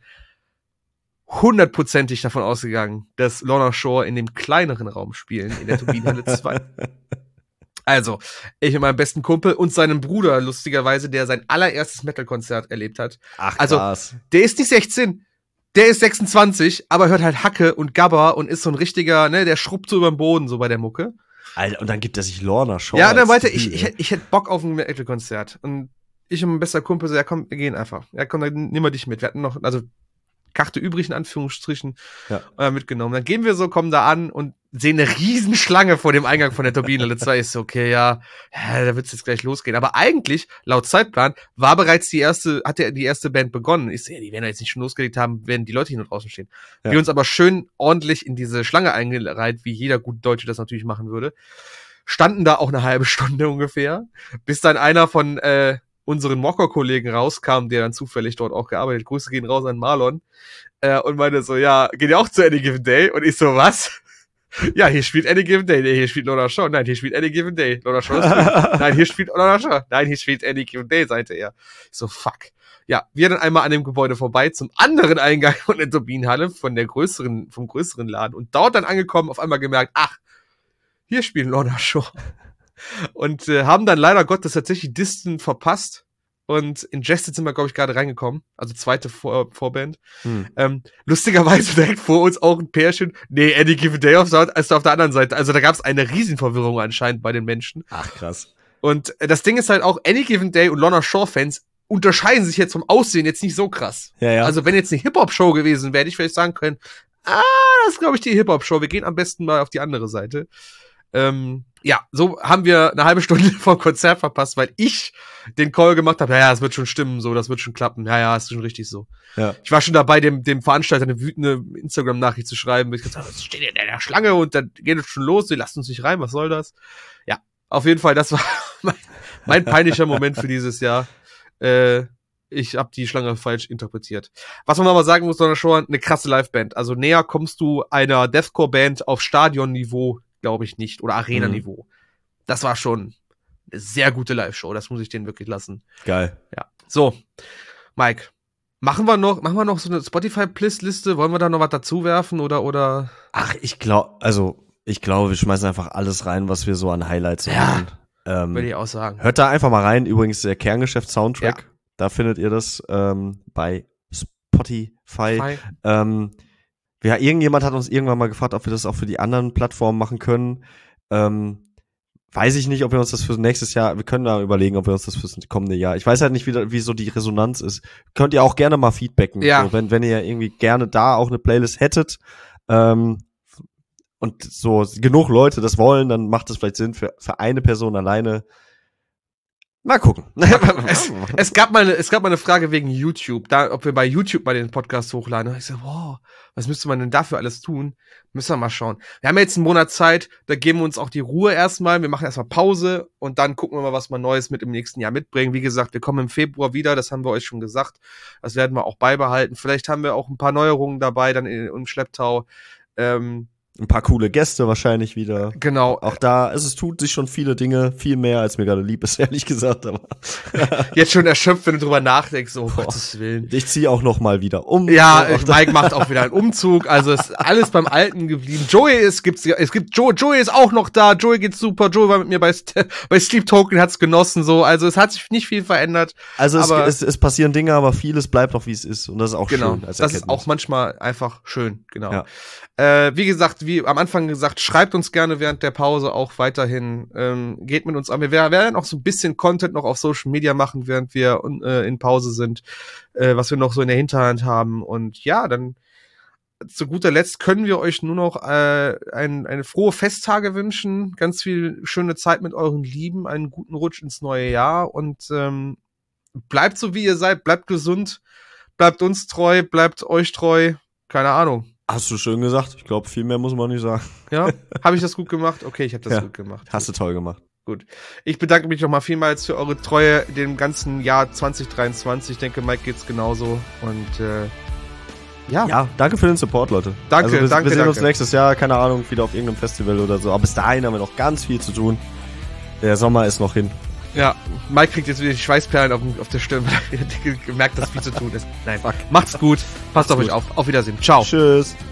100%ig davon ausgegangen, dass Lorna Shore in dem kleineren Raum spielen, in der Turbinenhalle 2. Also, ich mit meinem besten Kumpel und seinem Bruder, lustigerweise, der sein allererstes Metal-Konzert erlebt hat. Ach, krass. Also, der ist nicht 16, der ist 26, aber hört halt Hacke und Gabber und ist so ein richtiger, ne, der schrubbt so über den Boden, so bei der Mucke. Alter, und dann gibt er sich Lorna Shore. Ja, dann meinte ich hätte Bock auf ein Metal-Konzert. Und ich und mein bester Kumpel so, ja komm, wir gehen einfach. Ja komm, dann nimm mal dich mit. Wir hatten noch, also Karte übrig, in Anführungsstrichen, mitgenommen. Dann gehen wir so, kommen da an und sehen eine Riesenschlange vor dem Eingang von der Turbinenhalle 2. Ist so, okay, ja, da wird's jetzt gleich losgehen. Aber eigentlich, laut Zeitplan, war bereits die erste Band begonnen. Ich sehe, die werden ja jetzt nicht schon losgelegt haben, werden die Leute hier noch draußen stehen. Ja. Wir uns aber schön ordentlich in diese Schlange eingereiht, wie jeder gute Deutsche das natürlich machen würde. Standen da auch eine halbe Stunde ungefähr, bis dann einer von unseren Mocker-Kollegen rauskam, der dann zufällig dort auch gearbeitet. Grüße gehen raus an Marlon. Und meinte so, ja, geht ja auch zu Any Given Day? Und ich so, was? Ja, hier spielt Any Given Day. Nee, hier spielt Lorna Shore. Nein, hier spielt Any Given Day. Lorna Shore ist gut. Nein, hier spielt Lorna Shore. Nein, hier spielt Any Given Day, sagte er. Ich so, fuck. Ja, wir dann einmal an dem Gebäude vorbei zum anderen Eingang von der Turbinenhalle, vom größeren Laden. Und dort dann angekommen, auf einmal gemerkt, ach, hier spielen Lorna Shore. Und haben dann leider Gottes tatsächlich Disten verpasst. Und in Jested sind wir, glaube ich, gerade reingekommen. Also zweite Vorband. Lustigerweise direkt vor uns auch ein Pärchen. Nee, Any Given Day ist auf der anderen Seite. Also da gab es eine Riesenverwirrung anscheinend bei den Menschen. Ach, krass. Und das Ding ist halt auch, Any Given Day und Lorna Shore-Fans unterscheiden sich jetzt vom Aussehen jetzt nicht so krass. Ja. Also wenn jetzt eine Hip-Hop-Show gewesen wäre, hätte ich vielleicht sagen können, das ist, glaube ich, die Hip-Hop-Show. Wir gehen am besten mal auf die andere Seite. Ja, so haben wir eine halbe Stunde vor Konzert verpasst, weil ich den Call gemacht habe, ja, es wird schon stimmen, so, das wird schon klappen. Ja, ist schon richtig so. Ja. Ich war schon dabei, dem Veranstalter eine wütende Instagram-Nachricht zu schreiben. Ich gesagt, was steht in der Schlange und dann geht es schon los, die lassen uns nicht rein, was soll das? Ja, auf jeden Fall, das war mein peinlicher Moment für dieses Jahr. Ich habe die Schlange falsch interpretiert. Was man aber sagen muss, sondern schon eine krasse Liveband. Also näher kommst du einer Deathcore-Band auf Stadionniveau, glaube ich nicht, oder Arena-Niveau. Das war schon eine sehr gute Live-Show, das muss ich denen wirklich lassen. Geil. Ja. So, Mike, machen wir noch so eine Spotify-Liste? Wollen wir da noch was dazu werfen oder? Ach, ich glaube, wir schmeißen einfach alles rein, was wir so an Highlights haben. Würde ich auch sagen. Hört da einfach mal rein. Übrigens der Kerngeschäft-Soundtrack. Ja. Da findet ihr das bei Spotify. Ja, irgendjemand hat uns irgendwann mal gefragt, ob wir das auch für die anderen Plattformen machen können. Weiß ich nicht, ob wir uns das für nächstes Jahr, wir können da überlegen, ob wir uns das fürs kommende Jahr. Ich weiß halt nicht, wie so die Resonanz ist. Könnt ihr auch gerne mal feedbacken. Ja. So, wenn ihr irgendwie gerne da auch eine Playlist hättet, und so genug Leute das wollen, dann macht es vielleicht Sinn für eine Person alleine. Mal gucken. Es gab mal eine Frage wegen YouTube, ob wir bei YouTube mal den Podcast hochladen. Und ich so, wow, was müsste man denn dafür alles tun? Müssen wir mal schauen. Wir haben jetzt einen Monat Zeit, da geben wir uns auch die Ruhe erstmal. Wir machen erstmal Pause und dann gucken wir mal, was wir Neues mit im nächsten Jahr mitbringen. Wie gesagt, wir kommen im Februar wieder, das haben wir euch schon gesagt. Das werden wir auch beibehalten. Vielleicht haben wir auch ein paar Neuerungen dabei, dann im Schlepptau. Ein paar coole Gäste wahrscheinlich wieder. Genau. Auch da, es tut sich schon viele Dinge, viel mehr, als mir gerade lieb ist, ehrlich gesagt. Aber jetzt schon erschöpft, wenn du drüber nachdenkst, oh Gottes Willen. Ich ziehe auch noch mal wieder um. Ja, Mike macht auch wieder einen Umzug, also ist alles beim Alten geblieben. Joey ist auch noch da, Joey geht's super, Joey war mit mir bei Sleep Token, hat's genossen, so, also es hat sich nicht viel verändert. Also es passieren Dinge, aber vieles bleibt auch, wie es ist, und das ist auch schön. Als das ist auch manchmal einfach schön, genau. Ja. Wie gesagt, wie am Anfang gesagt, schreibt uns gerne während der Pause auch weiterhin, geht mit uns an. Wir werden auch so ein bisschen Content noch auf Social Media machen, während wir in Pause sind, was wir noch so in der Hinterhand haben. Und ja, dann zu guter Letzt können wir euch nur noch eine frohe Festtage wünschen, ganz viel schöne Zeit mit euren Lieben, einen guten Rutsch ins neue Jahr und bleibt so, wie ihr seid, bleibt gesund, bleibt uns treu, bleibt euch treu, keine Ahnung. Hast du schön gesagt. Ich glaube, viel mehr muss man nicht sagen. Ja? Habe ich das gut gemacht? Okay, ich habe das gut gemacht. Hast du toll gemacht. Gut. Ich bedanke mich nochmal vielmals für eure Treue dem ganzen Jahr 2023. Ich denke, Mike geht's genauso. Und ja, danke für den Support, Leute. Danke, also wir sehen uns nächstes Jahr, keine Ahnung, wieder auf irgendeinem Festival oder so. Aber bis dahin haben wir noch ganz viel zu tun. Der Sommer ist noch hin. Ja, Mike kriegt jetzt wieder die Schweißperlen auf der Stirn, weil er gemerkt, dass viel zu tun ist. Nein, macht's gut. Passt auf euch auf. Auf Wiedersehen. Ciao. Tschüss.